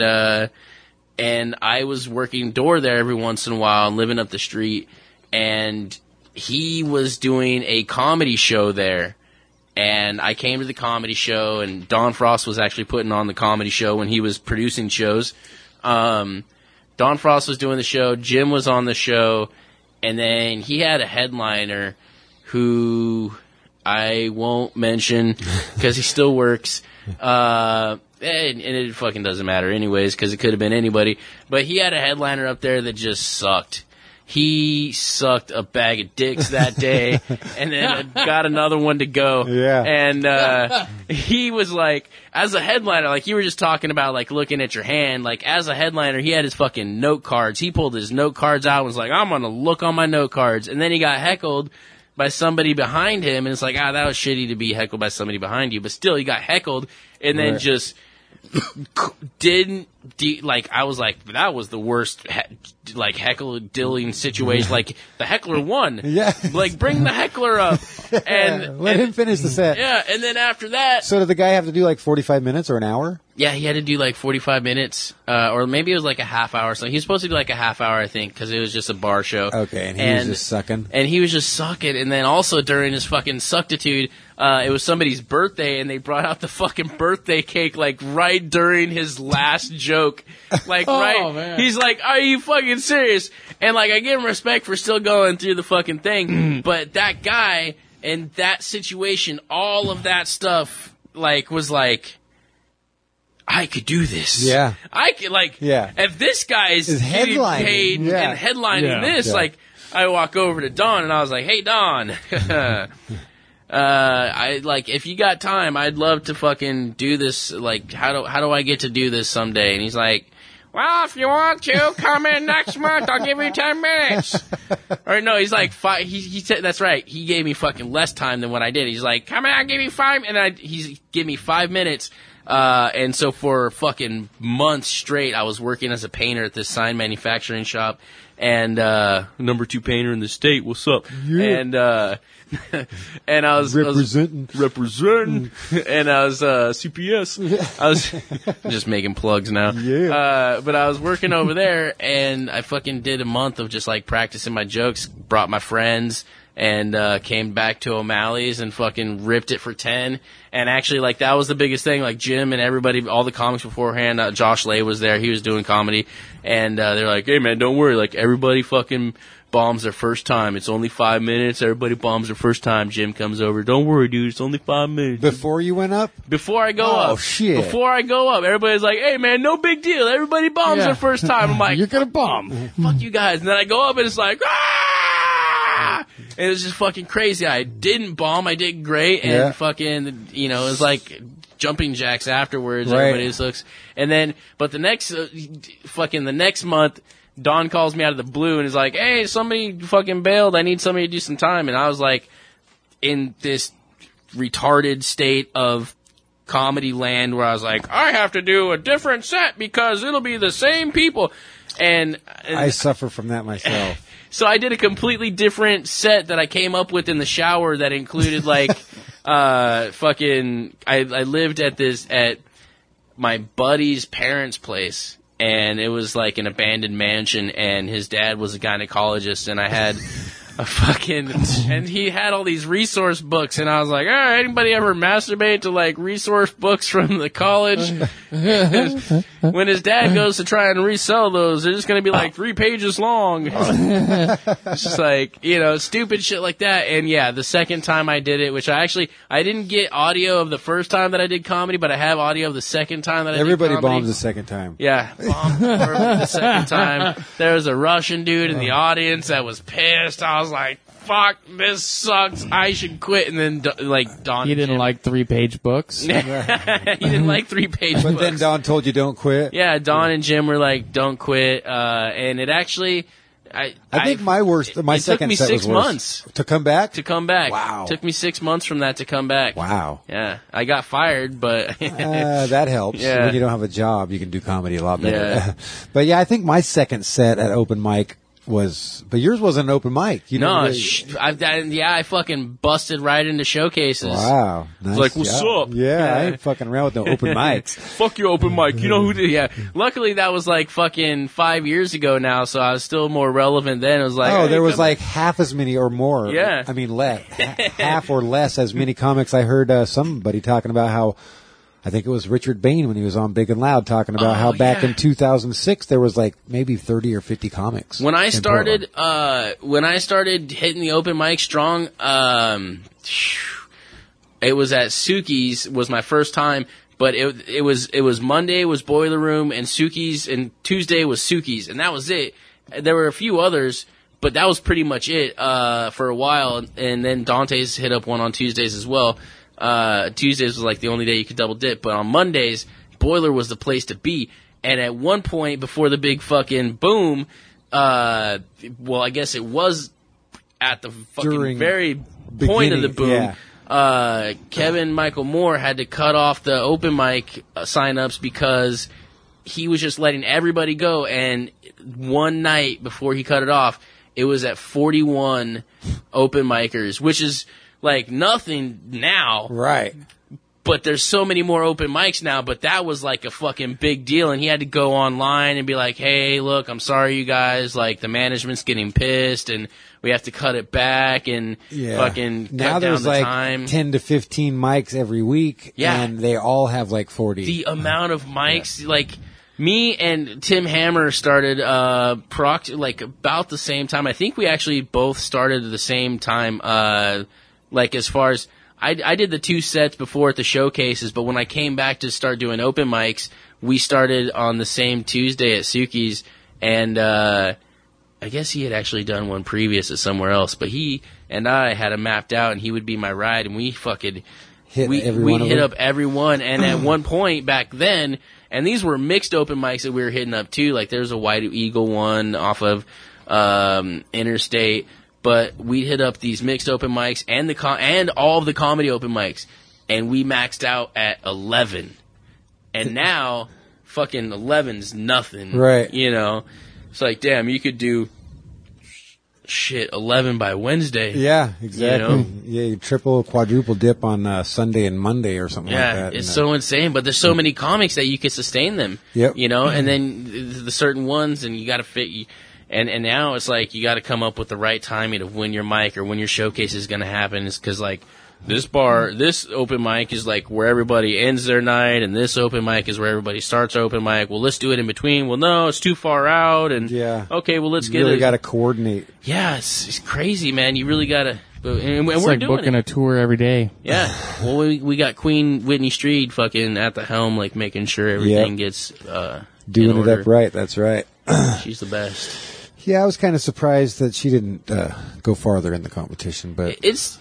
I was working door there every once in a while and living up the street, and he was doing a comedy show there. And I came to the comedy show, and Don Frost was actually putting on the comedy show when he was producing shows. Don Frost was doing the show, Jim was on the show, and then he had a headliner who I won't mention because he still works. And it fucking doesn't matter anyways because it could have been anybody. But he had a headliner up there that just sucked. He sucked a bag of dicks that day and then got another one to go. Yeah. And he was like, as a headliner, like you were just talking about like looking at your hand, like as a headliner, he had his fucking note cards. He pulled his note cards out and was like, I'm going to look on my note cards. And then he got heckled by somebody behind him. And it's like, that was shitty to be heckled by somebody behind you. But still, he got heckled and then just I was like, that was the worst heckle-dilling situation. Like, the heckler won. Yeah. Like, bring the heckler up. And let him finish the set. Yeah, and then after that... So did the guy have to do like 45 minutes or an hour? Yeah, he had to do like 45 minutes, or maybe it was like a half hour. So he was supposed to do like a half hour, I think, because it was just a bar show. Okay, and he was just sucking. And he was just sucking. And then also during his fucking suctitude, it was somebody's birthday, and they brought out the fucking birthday cake like right during his last joke. Like man. He's like, "Are you fucking serious?" And like I give him respect for still going through the fucking thing, but that guy and that situation, all of that stuff, like was like, I could do this. Yeah. I could, like, if this guy is getting paid and headlining this, like, I walk over to Don and I was like, hey, Don, if you got time, I'd love to fucking do this. Like, how do I get to do this someday? And he's like, well, if you want to, come in next month. I'll give you 10 minutes. Or no, he's like, he said, that's right. He gave me fucking less time than what I did. He's like, come in, I'll give you 5, and he's give me 5 minutes. And so for fucking months straight, I was working as a painter at this sign manufacturing shop, and number 2 painter in the state. What's up? Yeah. And I was representing, and I was CPS. I was just making plugs now. Yeah. But I was working over there, and I fucking did a month of just like practicing my jokes. Brought my friends. And came back to O'Malley's and fucking ripped it for 10. And actually, like, that was the biggest thing. Like, Jim and everybody, all the comics beforehand, Josh Lay was there. He was doing comedy. And they're like, hey, man, don't worry. Like, everybody fucking bombs their first time. It's only 5 minutes. Everybody bombs their first time. Jim comes over. Don't worry, dude. It's only 5 minutes. Before you went up? Before I go up. Oh, shit. Before I go up. Everybody's like, hey, man, no big deal. Everybody bombs their first time. I'm like, you're going to bomb. Fuck you guys. And then I go up and it's like, and it was just fucking crazy. I didn't bomb. I did great. And fucking, it was like jumping jacks afterwards. Right. Everybody just looks. And then, but the next month, Don calls me out of the blue and is like, hey, somebody fucking bailed. I need somebody to do some time. And I was like, in this retarded state of comedy land where I was like, I have to do a different set because it'll be the same people. And I suffer from that myself. So I did a completely different set that I came up with in the shower that included like, I lived at my buddy's parents' place, and it was like an abandoned mansion, and his dad was a gynecologist, and I had and he had all these resource books, and I was like, anybody ever masturbate to like resource books from the college? When his dad goes to try and resell those, they're just going to be like 3 pages long. It's just like, stupid shit like that. And yeah, the second time I did it, which I didn't get audio of the first time that I did comedy, but I have audio of the second time that I did comedy. Everybody bombs the second time. Yeah, bombed the second time. There was a Russian dude in the audience that was pissed. I was like, fuck, this sucks. I should quit. And then, Don. He didn't like 3-page books. He didn't like 3-page books. But then Don told you don't quit. Yeah, Don and Jim were like, don't quit. And it actually, I think my second set was worse. It took me 6 months. To come back? To come back. Wow. It took me 6 months from that to come back. Wow. Yeah. I got fired, but. That helps. Yeah. When you don't have a job, you can do comedy a lot better. Yeah. But yeah, I think my second set at open mic but yours wasn't an open mic. I fucking busted right into showcases. Wow. Nice. Like, what's up? Yeah, I ain't fucking around with no open mics. Fuck you, open mic. You know who did? Yeah. Luckily, that was like fucking 5 years ago now, so I was still more relevant then. It was like, there was like half as many or more. Yeah. I mean, half or less as many comics. I heard somebody talking about how, I think it was Richard Bain when he was on Big and Loud talking about how back in 2006 there was like maybe 30 or 50 comics. When I started hitting the open mic strong, It was at Suki's. Was my first time, but it was Monday was Boiler Room and Suki's, and Tuesday was Suki's, and that was it. There were a few others, but that was pretty much it for a while. And then Dante's hit up one on Tuesdays as well. Tuesdays was like the only day you could double dip, but on Mondays, Boiler was the place to be. And at one point before the big fucking boom, well, I guess it was at the fucking very point of the boom. Yeah. Kevin Michael Moore had to cut off the open mic signups because he was just letting everybody go. And one night before he cut it off, it was at 41 open micers, which is like nothing now. Right. But there's so many more open mics now, but that was like a fucking big deal, and he had to go online and be like, hey, look, I'm sorry, you guys, like, the management's getting pissed, and we have to cut it back, and fucking now cut down the like time. Now there's like 10 to 15 mics every week, and they all have like 40. The amount of mics, like, me and Tim Hammer started like about the same time. I think we actually both started at the same time, like as far as... I did the 2 sets before at the showcases, but when I came back to start doing open mics, we started on the same Tuesday at Suki's, and I guess he had actually done one previous at somewhere else, but he and I had him mapped out, and he would be my ride, and we fucking hit up everyone, and at one point back then, and these were mixed open mics that we were hitting up too, like there's a White Eagle one off of Interstate. But we hit up these mixed open mics and and all of the comedy open mics, and we maxed out at 11. And now, fucking 11's nothing. Right. You know? It's like, damn, you could do 11 by Wednesday. Yeah, exactly. You know? Yeah, you triple, quadruple dip on Sunday and Monday or something like that. Yeah, it's so insane. But there's so many comics that you could sustain them. Yep. You know? And then the certain ones, and you got to fit... And now it's like you got to come up with the right timing of when your mic or when your showcase is going to happen. Is because like this open mic is like where everybody ends their night, and this open mic is where everybody starts their open mic. Well, let's do it in between. Well, no, it's too far out. And okay, well, let's get it. You really got to coordinate. Yeah, it's crazy, man. You really got to. And it's we're like doing booking a tour every day. Yeah. Well, we got Queen Whitney Street fucking at the helm, like making sure everything gets doing it up right. That's right. She's the best. Yeah, I was kind of surprised that she didn't go farther in the competition, but it's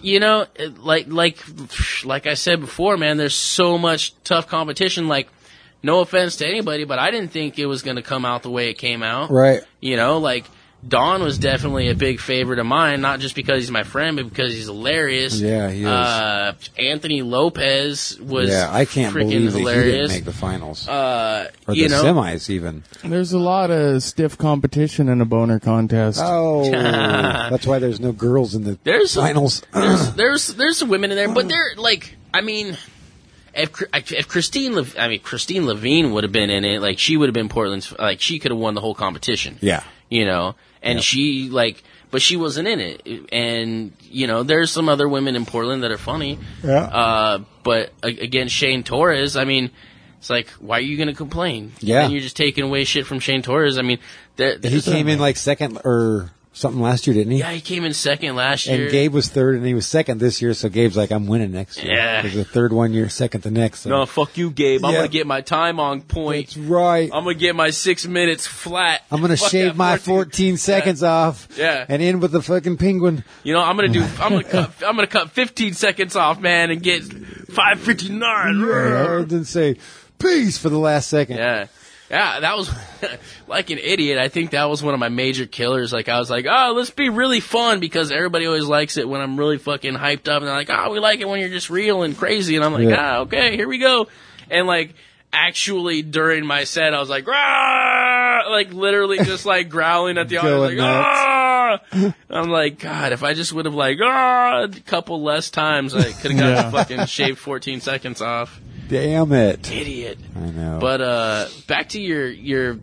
like I said before, man. There's so much tough competition. Like, no offense to anybody, but I didn't think it was going to come out the way it came out. Right. You know, like Don was definitely a big favorite of mine, not just because he's my friend, but because he's hilarious. Yeah, he is. Anthony Lopez was I can't freaking believe hilarious. That he didn't make the finals. Or the semis, even. There's a lot of stiff competition in a boner contest. Oh, that's why there's no girls in the finals. There's some women in there, but they're like, I mean... If Christine Levine would have been in it, like she would have been Portland's, like she could have won the whole competition. Yeah, you know, and she but she wasn't in it. And you know, there's some other women in Portland that are funny. Yeah. But again, Shane Torres, I mean, it's like, why are you going to complain? Yeah, and you're just taking away shit from Shane Torres. I mean, he came in like second or something last year, didn't he? Yeah, he came in second last year. And Gabe was third, and he was second this year, so Gabe's like, I'm winning next year. Yeah. He's the third one year, second the next. So. No, fuck you, Gabe. I'm going to get my time on point. That's right. I'm going to get my 6 minutes flat. I'm going to shave my 14 seconds off. Yeah. And in with the fucking penguin. You know, I'm going to cut 15 seconds off, man, and get 5:59. Yeah, I didn't say peace for the last second. Yeah. Yeah, that was like an idiot. I think that was one of my major killers. Like, I was like, oh, let's be really fun, because everybody always likes it when I'm really fucking hyped up. And they're like, oh, we like it when you're just real and crazy. And I'm like, okay, here we go. And like, actually during my set, I was like, Rah! Like literally just like growling at the audience. Like, ah! I'm like, God, if I just would have like, a couple less times, I could have got fucking shaved 14 seconds off. Damn it. Idiot. I know. But back to your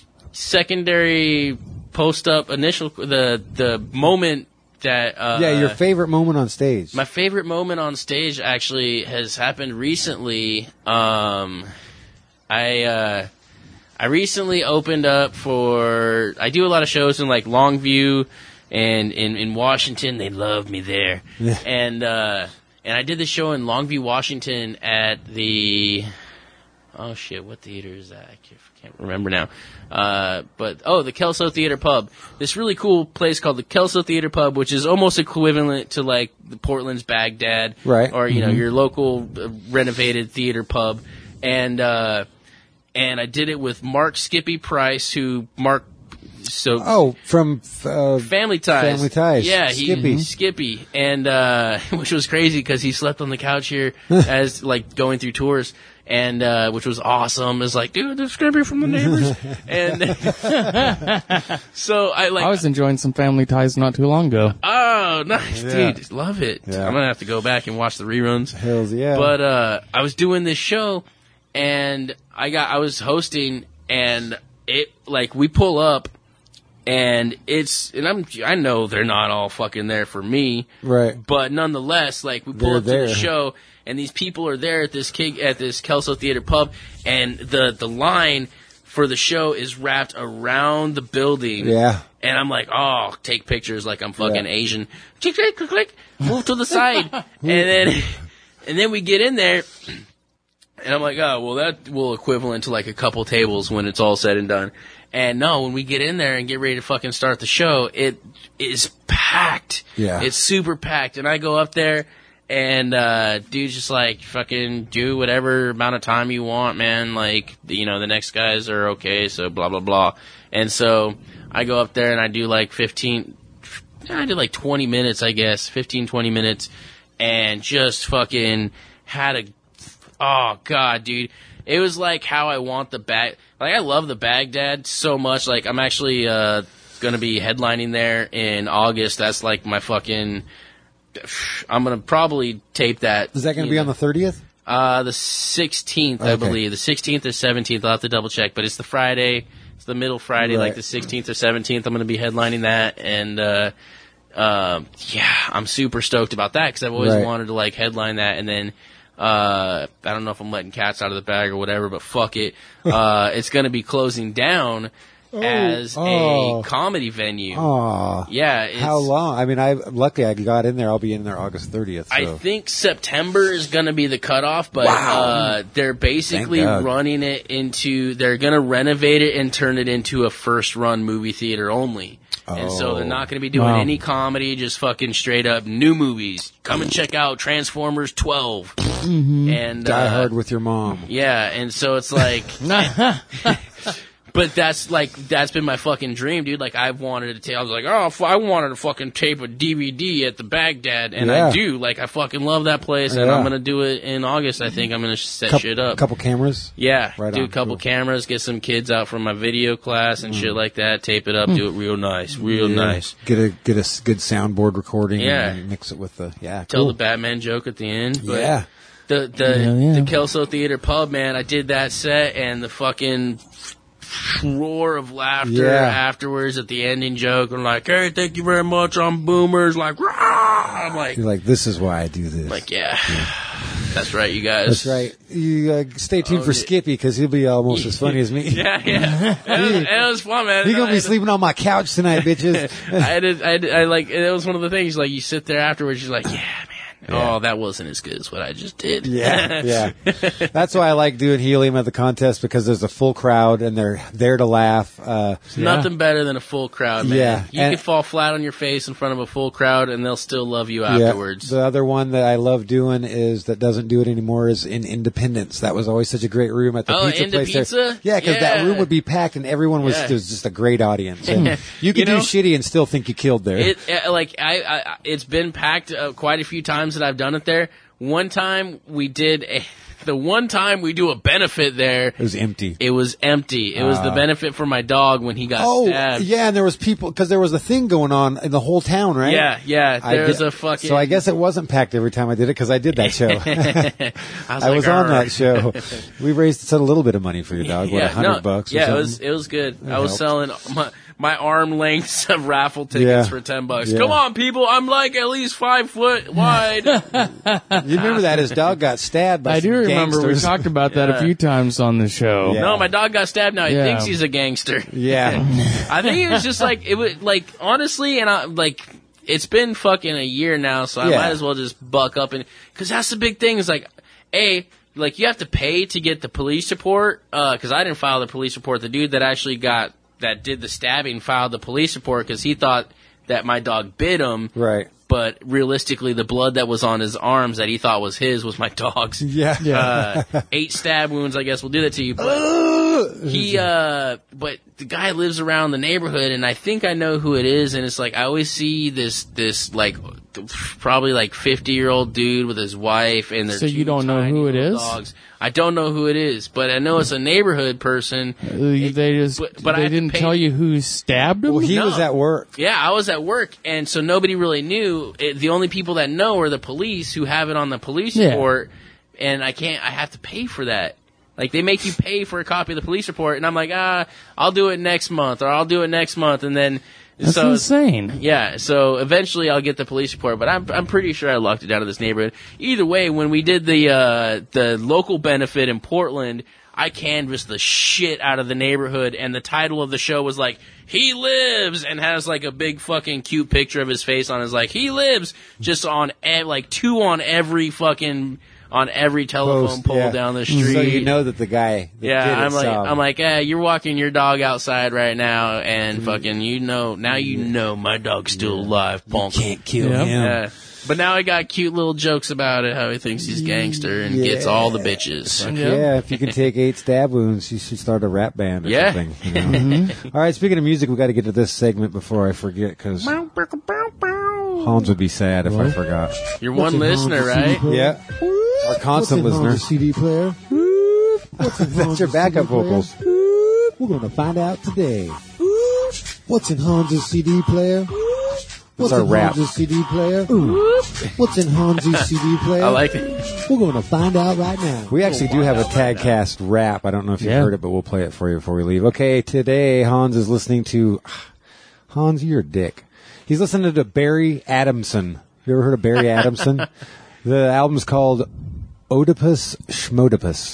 secondary post-up initial, the moment that... your favorite moment on stage. My favorite moment on stage actually has happened recently. I recently opened up for... I do a lot of shows in like Longview and in Washington. They love me there. Yeah. And... And I did the show in Longview, Washington at the... Oh, shit, what theater is that? I can't remember now. The Kelso Theater Pub. This really cool place called the Kelso Theater Pub, which is almost equivalent to, like, the Portland's Baghdad. Right. Or, you know, your local renovated theater pub. And I did it with Mark Skippy Price, from Family Ties. Family Ties. Yeah, Skippy. And which was crazy because he slept on the couch here as like going through tours, and which was awesome. It's like, dude, this is Skippy from the Neighbors. And so I was enjoying some Family Ties not too long ago. Oh, nice, dude, love it. Yeah. I'm gonna have to go back and watch the reruns. Hells yeah. But I was doing this show, and I was hosting, and it like we pull up. And I know they're not all fucking there for me, right? But nonetheless, like we pull up to the show, and these people are there at this Kelso Theater Pub, and the line for the show is wrapped around the building. Yeah. And I'm like, oh, take pictures like I'm fucking Asian. Click, click, click, click, move to the side, and then we get in there, and I'm like, oh, well, that will equivalent to like a couple tables when it's all said and done. And no, when we get in there and get ready to fucking start the show, it is packed. Yeah. It's super packed. And I go up there, and dude's just like, fucking do whatever amount of time you want, man. Like, you know, the next guys are okay, so blah, blah, blah. And so I go up there and I do like 20 minutes, I guess, 15, 20 minutes, and just fucking oh, God, dude. It was like how I want like, I love the Baghdad so much. Like, I'm actually going to be headlining there in August. That's like my fucking... I'm going to probably tape that. Is that going to be on the 30th? The 16th, I believe. The 16th or 17th. I'll have to double check. But it's the Friday. It's the middle Friday, like the 16th or 17th. I'm going to be headlining that. And, I'm super stoked about that because I've always wanted to, like, headline that. And then... I don't know if I'm letting cats out of the bag or whatever, but fuck it. It's going to be closing down as a comedy venue. Oh. Yeah. How long? I mean, luckily I got in there. I'll be in there August 30th. So. I think September is going to be the cutoff, but they're basically running it they're going to renovate it and turn it into a first run movie theater only. And so they're not going to be doing any comedy, just fucking straight up new movies. Come and check out Transformers 12. Mm-hmm. And Die Hard with Your Mom. Yeah, and so it's like... But that's been my fucking dream, dude. Like, I've wanted to I was like, I wanted to fucking tape a DVD at the Baghdad, and I do. Like, I fucking love that place, and I'm gonna do it in August. I think I'm gonna set shit up. Couple cameras? Yeah, do a couple cameras, get some kids out from my video class and shit like that, tape it up, do it real nice, nice. Get a good soundboard recording and mix it with Tell the Batman joke at the end. But The the Kelso Theater Pub, man, I did that set, and the fucking roar of laughter afterwards at the ending joke. I'm like, hey, thank you very much. I'm Boomers. Like, rah! I'm like, you're like, this is why I do this. Like, that's right, you guys. That's right. You stay tuned for Skippy because he'll be almost as funny as me. Yeah. It was fun, man. You're gonna be sleeping on my couch tonight, bitches. I like. It was one of the things. Like, you sit there afterwards, you're like, yeah, man. Yeah. Oh, that wasn't as good as what I just did. Yeah. That's why I like doing helium at the contest, because there's a full crowd and they're there to laugh. Nothing better than a full crowd, man. Yeah. You can fall flat on your face in front of a full crowd and they'll still love you afterwards. The other one that I love doing that doesn't do it anymore is in Independence. That was always such a great room at the pizza place. Pizza? There. Yeah, because that room would be packed and everyone was just a great audience. And you could do shitty and still think you killed there. It's been packed quite a few times that I've done it there. One time we do a benefit there. It was empty. It was the benefit for my dog when he got stabbed. Yeah, and there was people, because there was a thing going on in the whole town, right? Yeah. There's a fucking... So I guess it wasn't packed every time I did it, because I did that show. I was on that show. We raised a little bit of money for your dog. What, $100 or something? Yeah, it was good. I was selling my arm lengths of raffle tickets for $10. Yeah. Come on, people! I'm like at least 5 foot wide. You remember that his dog got stabbed by some remember we talked about that a few times on the show. No, my dog got stabbed. Now he thinks he's a gangster. Yeah, I think it was just like it was like honestly, and it's been fucking a year now, so I might as well just buck up because that's the big thing is like, like you have to pay to get the police report, because I didn't file the police report. The dude that did the stabbing filed the police report because he thought that my dog bit him. Right. But realistically, the blood that was on his arms that he thought was his was my dog's. Yeah. 8 stab wounds, I guess, will do that to you. But but the guy lives around the neighborhood, and I think I know who it is. And it's like I always see this like probably like 50-year-old dude with his wife and their. So you don't know who it is? Dogs. I don't know who it is, but I know it's a neighborhood person. They didn't tell you who stabbed him? Well, he was at work. Yeah, I was at work, and so nobody really knew. The only people that know are the police who have it on the police report, and I have to pay for that. Like, they make you pay for a copy of the police report, and I'm like, I'll do it next month, or I'll do it next month, and then... That's insane. Yeah, so eventually I'll get the police report, but I'm pretty sure I locked it down to this neighborhood. Either way, when we did the local benefit in Portland, I canvassed the shit out of the neighborhood, and the title of the show was like, "He Lives," and has like a big fucking cute picture of his face on it. It's like, "He Lives," just on like 2 on every fucking... on every telephone pole down the street. So you know that the guy. I'm like, you're walking your dog outside right now, and fucking, now you know my dog's still alive. Punk. You can't kill him. But now I got cute little jokes about it, how he thinks he's gangster and gets all the bitches. Yeah, if you can take 8 stab wounds, you should start a rap band or something. You know? All right, speaking of music, we got to get to this segment before I forget, because Hans would be sad if I forgot. You're one listener, right? Yeah. Our constant listener. CD player? That's your backup vocals. We're going to find out today. What's in Hans' CD player? What's our in rap? Hans' CD player? What's in Hans' CD player? I like it. We're going to find out right now. We actually do have a Tagcast rap. I don't know if you've heard it, but we'll play it for you before we leave. Okay, today Hans is listening to... Hans, you're a dick. He's listening to Barry Adamson. You ever heard of Barry Adamson? The album's called Oedipus Schmodipus.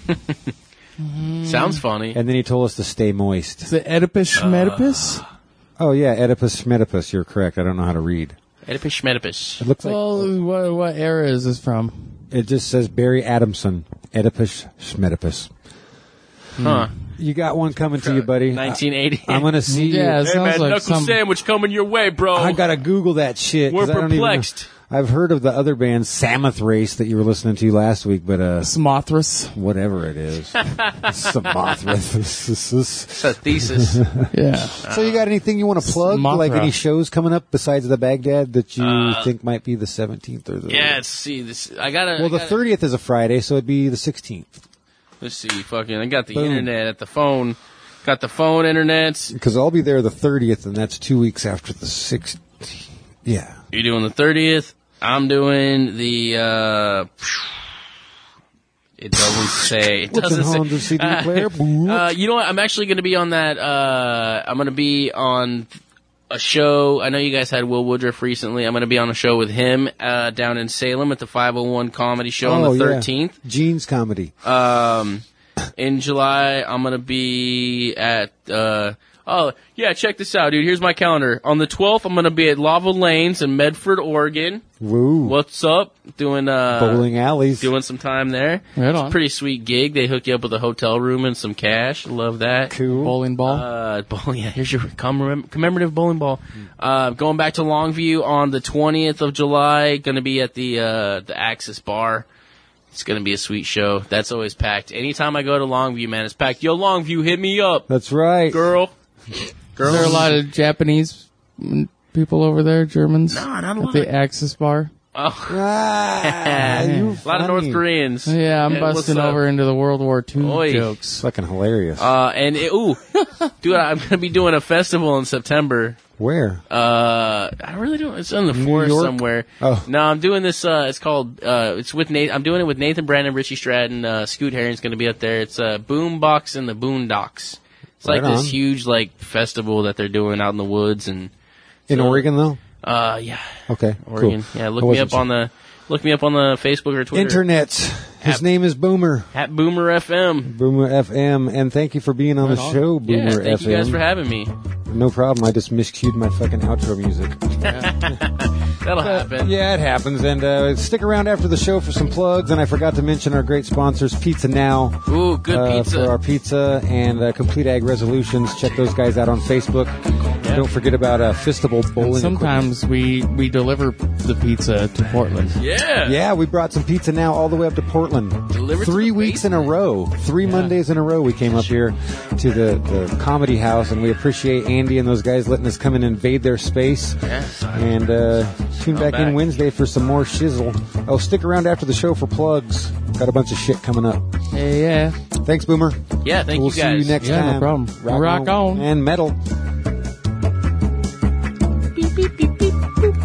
Sounds funny. And then he told us to stay moist. Is it Oedipus Schmedipus? Oh, yeah, Oedipus Schmedipus. You're correct. I don't know how to read. Oedipus Schmedipus. It looks like... Well, what era is this from? It just says Barry Adamson. Oedipus Schmedipus. Huh. You got one coming to you, buddy. 1980. I'm going to see you. Yeah, it hey, sounds man, like knuckle sandwich coming your way, bro. I got to Google that shit. We're perplexed. I've heard of the other band, Samoth Race, that you were listening to last week, but Samothrace. whatever it is. Samothrace. It's a thesis. Yeah. So you got anything you want to plug? Smothra. Like any shows coming up besides the Baghdad that you think might be the 17th or the... Yeah, let's see. The 30th is a Friday, so it'd be the 16th. Let's see. Fucking, I got the internet at the phone. Got the phone internet. Because I'll be there the 30th, and that's 2 weeks after the 16th. Yeah. You're doing the 30th. I'm doing the, it doesn't say. It What's in doesn't Honda say. CD player? You know what? I'm actually going to be on that, I'm going to be on a show. I know you guys had Will Woodruff recently. I'm going to be on a show with him, down in Salem at the 501 Comedy Show on the 13th. Yeah. Gene's Comedy. In July, I'm going to be at, oh, yeah, check this out, dude. Here's my calendar. On the 12th, I'm going to be at Lava Lanes in Medford, Oregon. Woo. What's up? Doing, bowling alleys. Doing some time there. Right on. It's a pretty sweet gig. They hook you up with a hotel room and some cash. Love that. Cool. Bowling ball. Yeah, here's your commemorative bowling ball. Going back to Longview on the 20th of July. Going to be at the Axis Bar. It's going to be a sweet show. That's always packed. Anytime I go to Longview, man, it's packed. Yo, Longview, hit me up. That's right. Girl. Is there a lot of Japanese people over there, Germans? No, not a lot. At the Axis Bar? Oh. You A lot of North Koreans. Yeah, I'm busting over into the World War II jokes. Fucking hilarious. Dude, I'm going to be doing a festival in September. Where? I really don't. It's in the forest York? somewhere. Oh. No, I'm doing this. It's called. It's with Nate. I'm doing it with Nathan Brandon, Richie Stratton. Scoot Herring's going to be up there. It's Boombox in the Boondocks. It's Right like on. this huge festival that they're doing out in the woods and. In Oregon, though? Yeah. Okay, Oregon. cool. Yeah, look me up on the Facebook or Twitter. Internet. His name is Boomer. At Boomer FM. Boomer FM. And thank you for being on the show, Boomer FM. Thank you guys for having me. No problem. I just miscued my fucking outro music. That'll happen. Yeah, it happens. And stick around after the show for some plugs. And I forgot to mention our great sponsors, Pizza Now. Ooh, good pizza. For our pizza and Complete Ag Resolutions. Check those guys out on Facebook. Yeah. Don't forget about Fistable Bowling. And sometimes we deliver the pizza to Portland. Yeah. Yeah, we brought some Pizza Now all the way up to Portland. Delivered 3 weeks in a row. 3 Mondays in a row we came up here to the Comedy House, and we appreciate Andy and those guys letting us come and invade their space. Yeah. And tune back in Wednesday for some more shizzle. Oh, stick around after the show for plugs. Got a bunch of shit coming up. Yeah. Thanks, Boomer. Yeah, thank you guys. We'll see you next time. Yeah, no problem. Rock on. And metal. Beep, beep, beep, beep,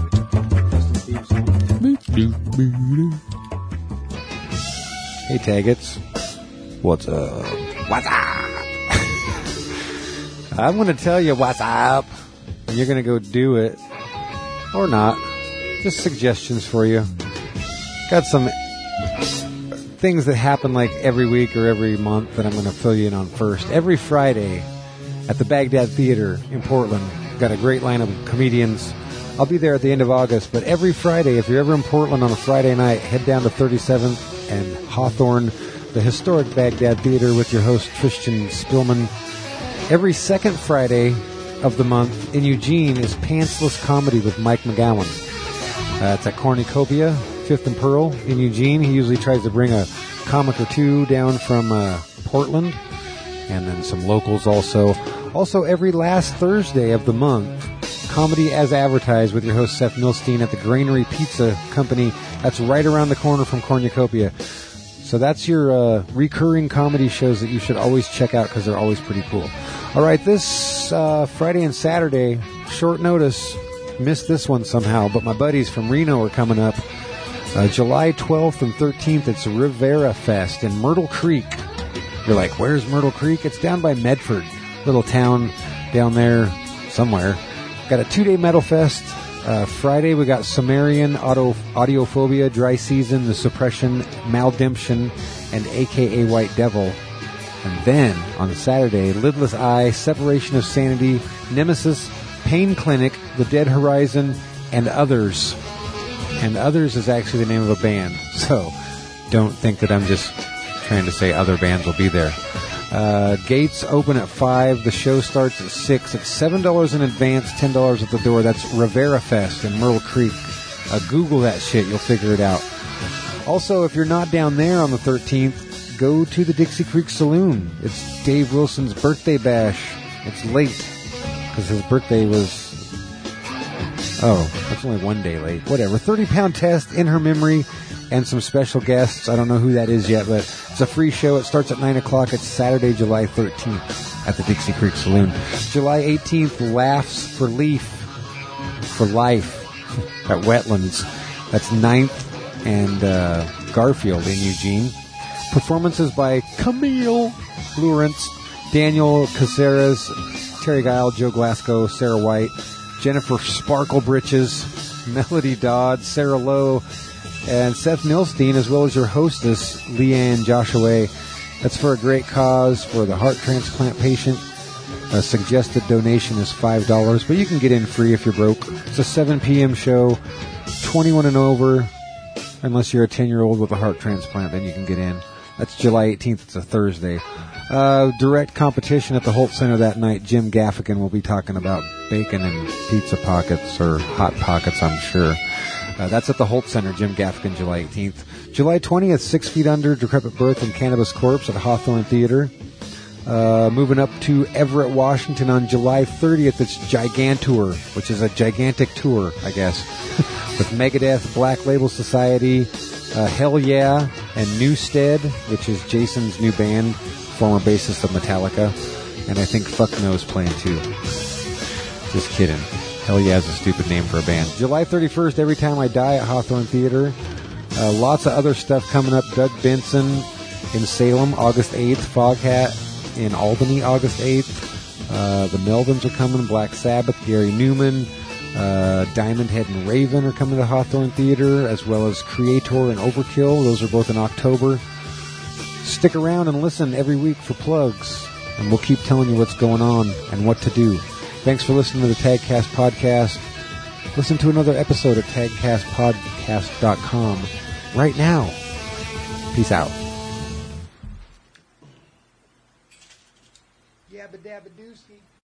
boop. Hey, Taggets. What's up? What's up? I'm going to tell you what's up. And you're going to go do it. Or not. Just suggestions for you. Got some things that happen like every week or every month that I'm going to fill you in on first. Every Friday at the Baghdad Theater in Portland. Got a great lineup of comedians. I'll be there at the end of August, but every Friday, if you're ever in Portland on a Friday night, head down to 37th and Hawthorne, the historic Baghdad Theater with your host, Tristan Spillman. Every second Friday of the month in Eugene is Pantsless Comedy with Mike McGowan. It's at Cornucopia, 5th and Pearl in Eugene. He usually tries to bring a comic or two down from Portland, and then some locals also. Also, every last Thursday of the month, Comedy as Advertised with your host Seth Milstein at the Granary Pizza Company. That's right around the corner from Cornucopia. So that's your recurring comedy shows that you should always check out because they're always pretty cool. All right, this Friday and Saturday, short notice, missed this one somehow, but my buddies from Reno are coming up. July 12th and 13th, it's Rivera Fest in Myrtle Creek. You're like, where's Myrtle Creek? It's down by Medford, little town down there somewhere. Got a 2-day metal fest. Friday, we got Sumerian, Audiophobia, Dry Season, The Suppression, Maldemption, and AKA White Devil. And then, on Saturday, Lidless Eye, Separation of Sanity, Nemesis, Pain Clinic, The Dead Horizon, and Others. And Others is actually the name of a band. So, don't think that I'm just trying to say other bands will be there. Gates open at 5. The show starts at 6. It's $7 in advance, $10 at the door. That's Rivera Fest in Myrtle Creek. Google that shit. You'll figure it out. Also, if you're not down there on the 13th, go to the Dixie Creek Saloon. It's Dave Wilson's birthday bash. It's late because his birthday was... Oh, that's only 1 day late. Whatever. 30-pound test in her memory and some special guests. I don't know who that is yet, but it's a free show. It starts at 9 o'clock. It's Saturday, July 13th at the Dixie Creek Saloon. July 18th, Laughs for Life at Wetlands. That's 9th and Garfield in Eugene. Performances by Camille Lawrence, Daniel Caceres, Terry Guile, Joe Glasgow, Sarah White, Jennifer Sparkle Britches, Melody Dodd, Sarah Lowe, and Seth Milstein, as well as your hostess, Leanne Joshua. That's for a great cause for the heart transplant patient. A suggested donation is $5, but you can get in free if you're broke. It's a 7 p.m. show, 21 and over, unless you're a 10-year-old with a heart transplant, then you can get in. That's July 18th. It's a Thursday. Direct competition at the Holt Center that night. Jim Gaffigan will be talking about bacon and pizza pockets, or hot pockets, I'm sure. That's at the Holt Center, Jim Gaffigan, July 18th. July 20th, 6 Feet Under, Decrepit Birth and Cannabis Corpse at Hawthorne Theater. Moving up to Everett, Washington on July 30th, it's Gigantour, which is a gigantic tour, I guess, with Megadeth, Black Label Society, Hell Yeah, and Newstead, which is Jason's new band, former bassist of Metallica, and I think Fuck No's playing too. Just kidding. Hell Yeah is a stupid name for a band. July 31st, Every Time I Die at Hawthorne Theater. Lots of other stuff coming up. Doug Benson in Salem, August 8th. Foghat in Albany, August 8th. The Melvins are coming. Black Sabbath, Gary Newman, Diamond Head and Raven are coming to Hawthorne Theater, as well as Creator and Overkill. Those are both in October. Stick around and listen every week for plugs, and we'll keep telling you what's going on and what to do. Thanks for listening to the Tagcast Podcast. Listen to another episode at tagcastpodcast.com right now. Peace out. Yabba dabba dooski.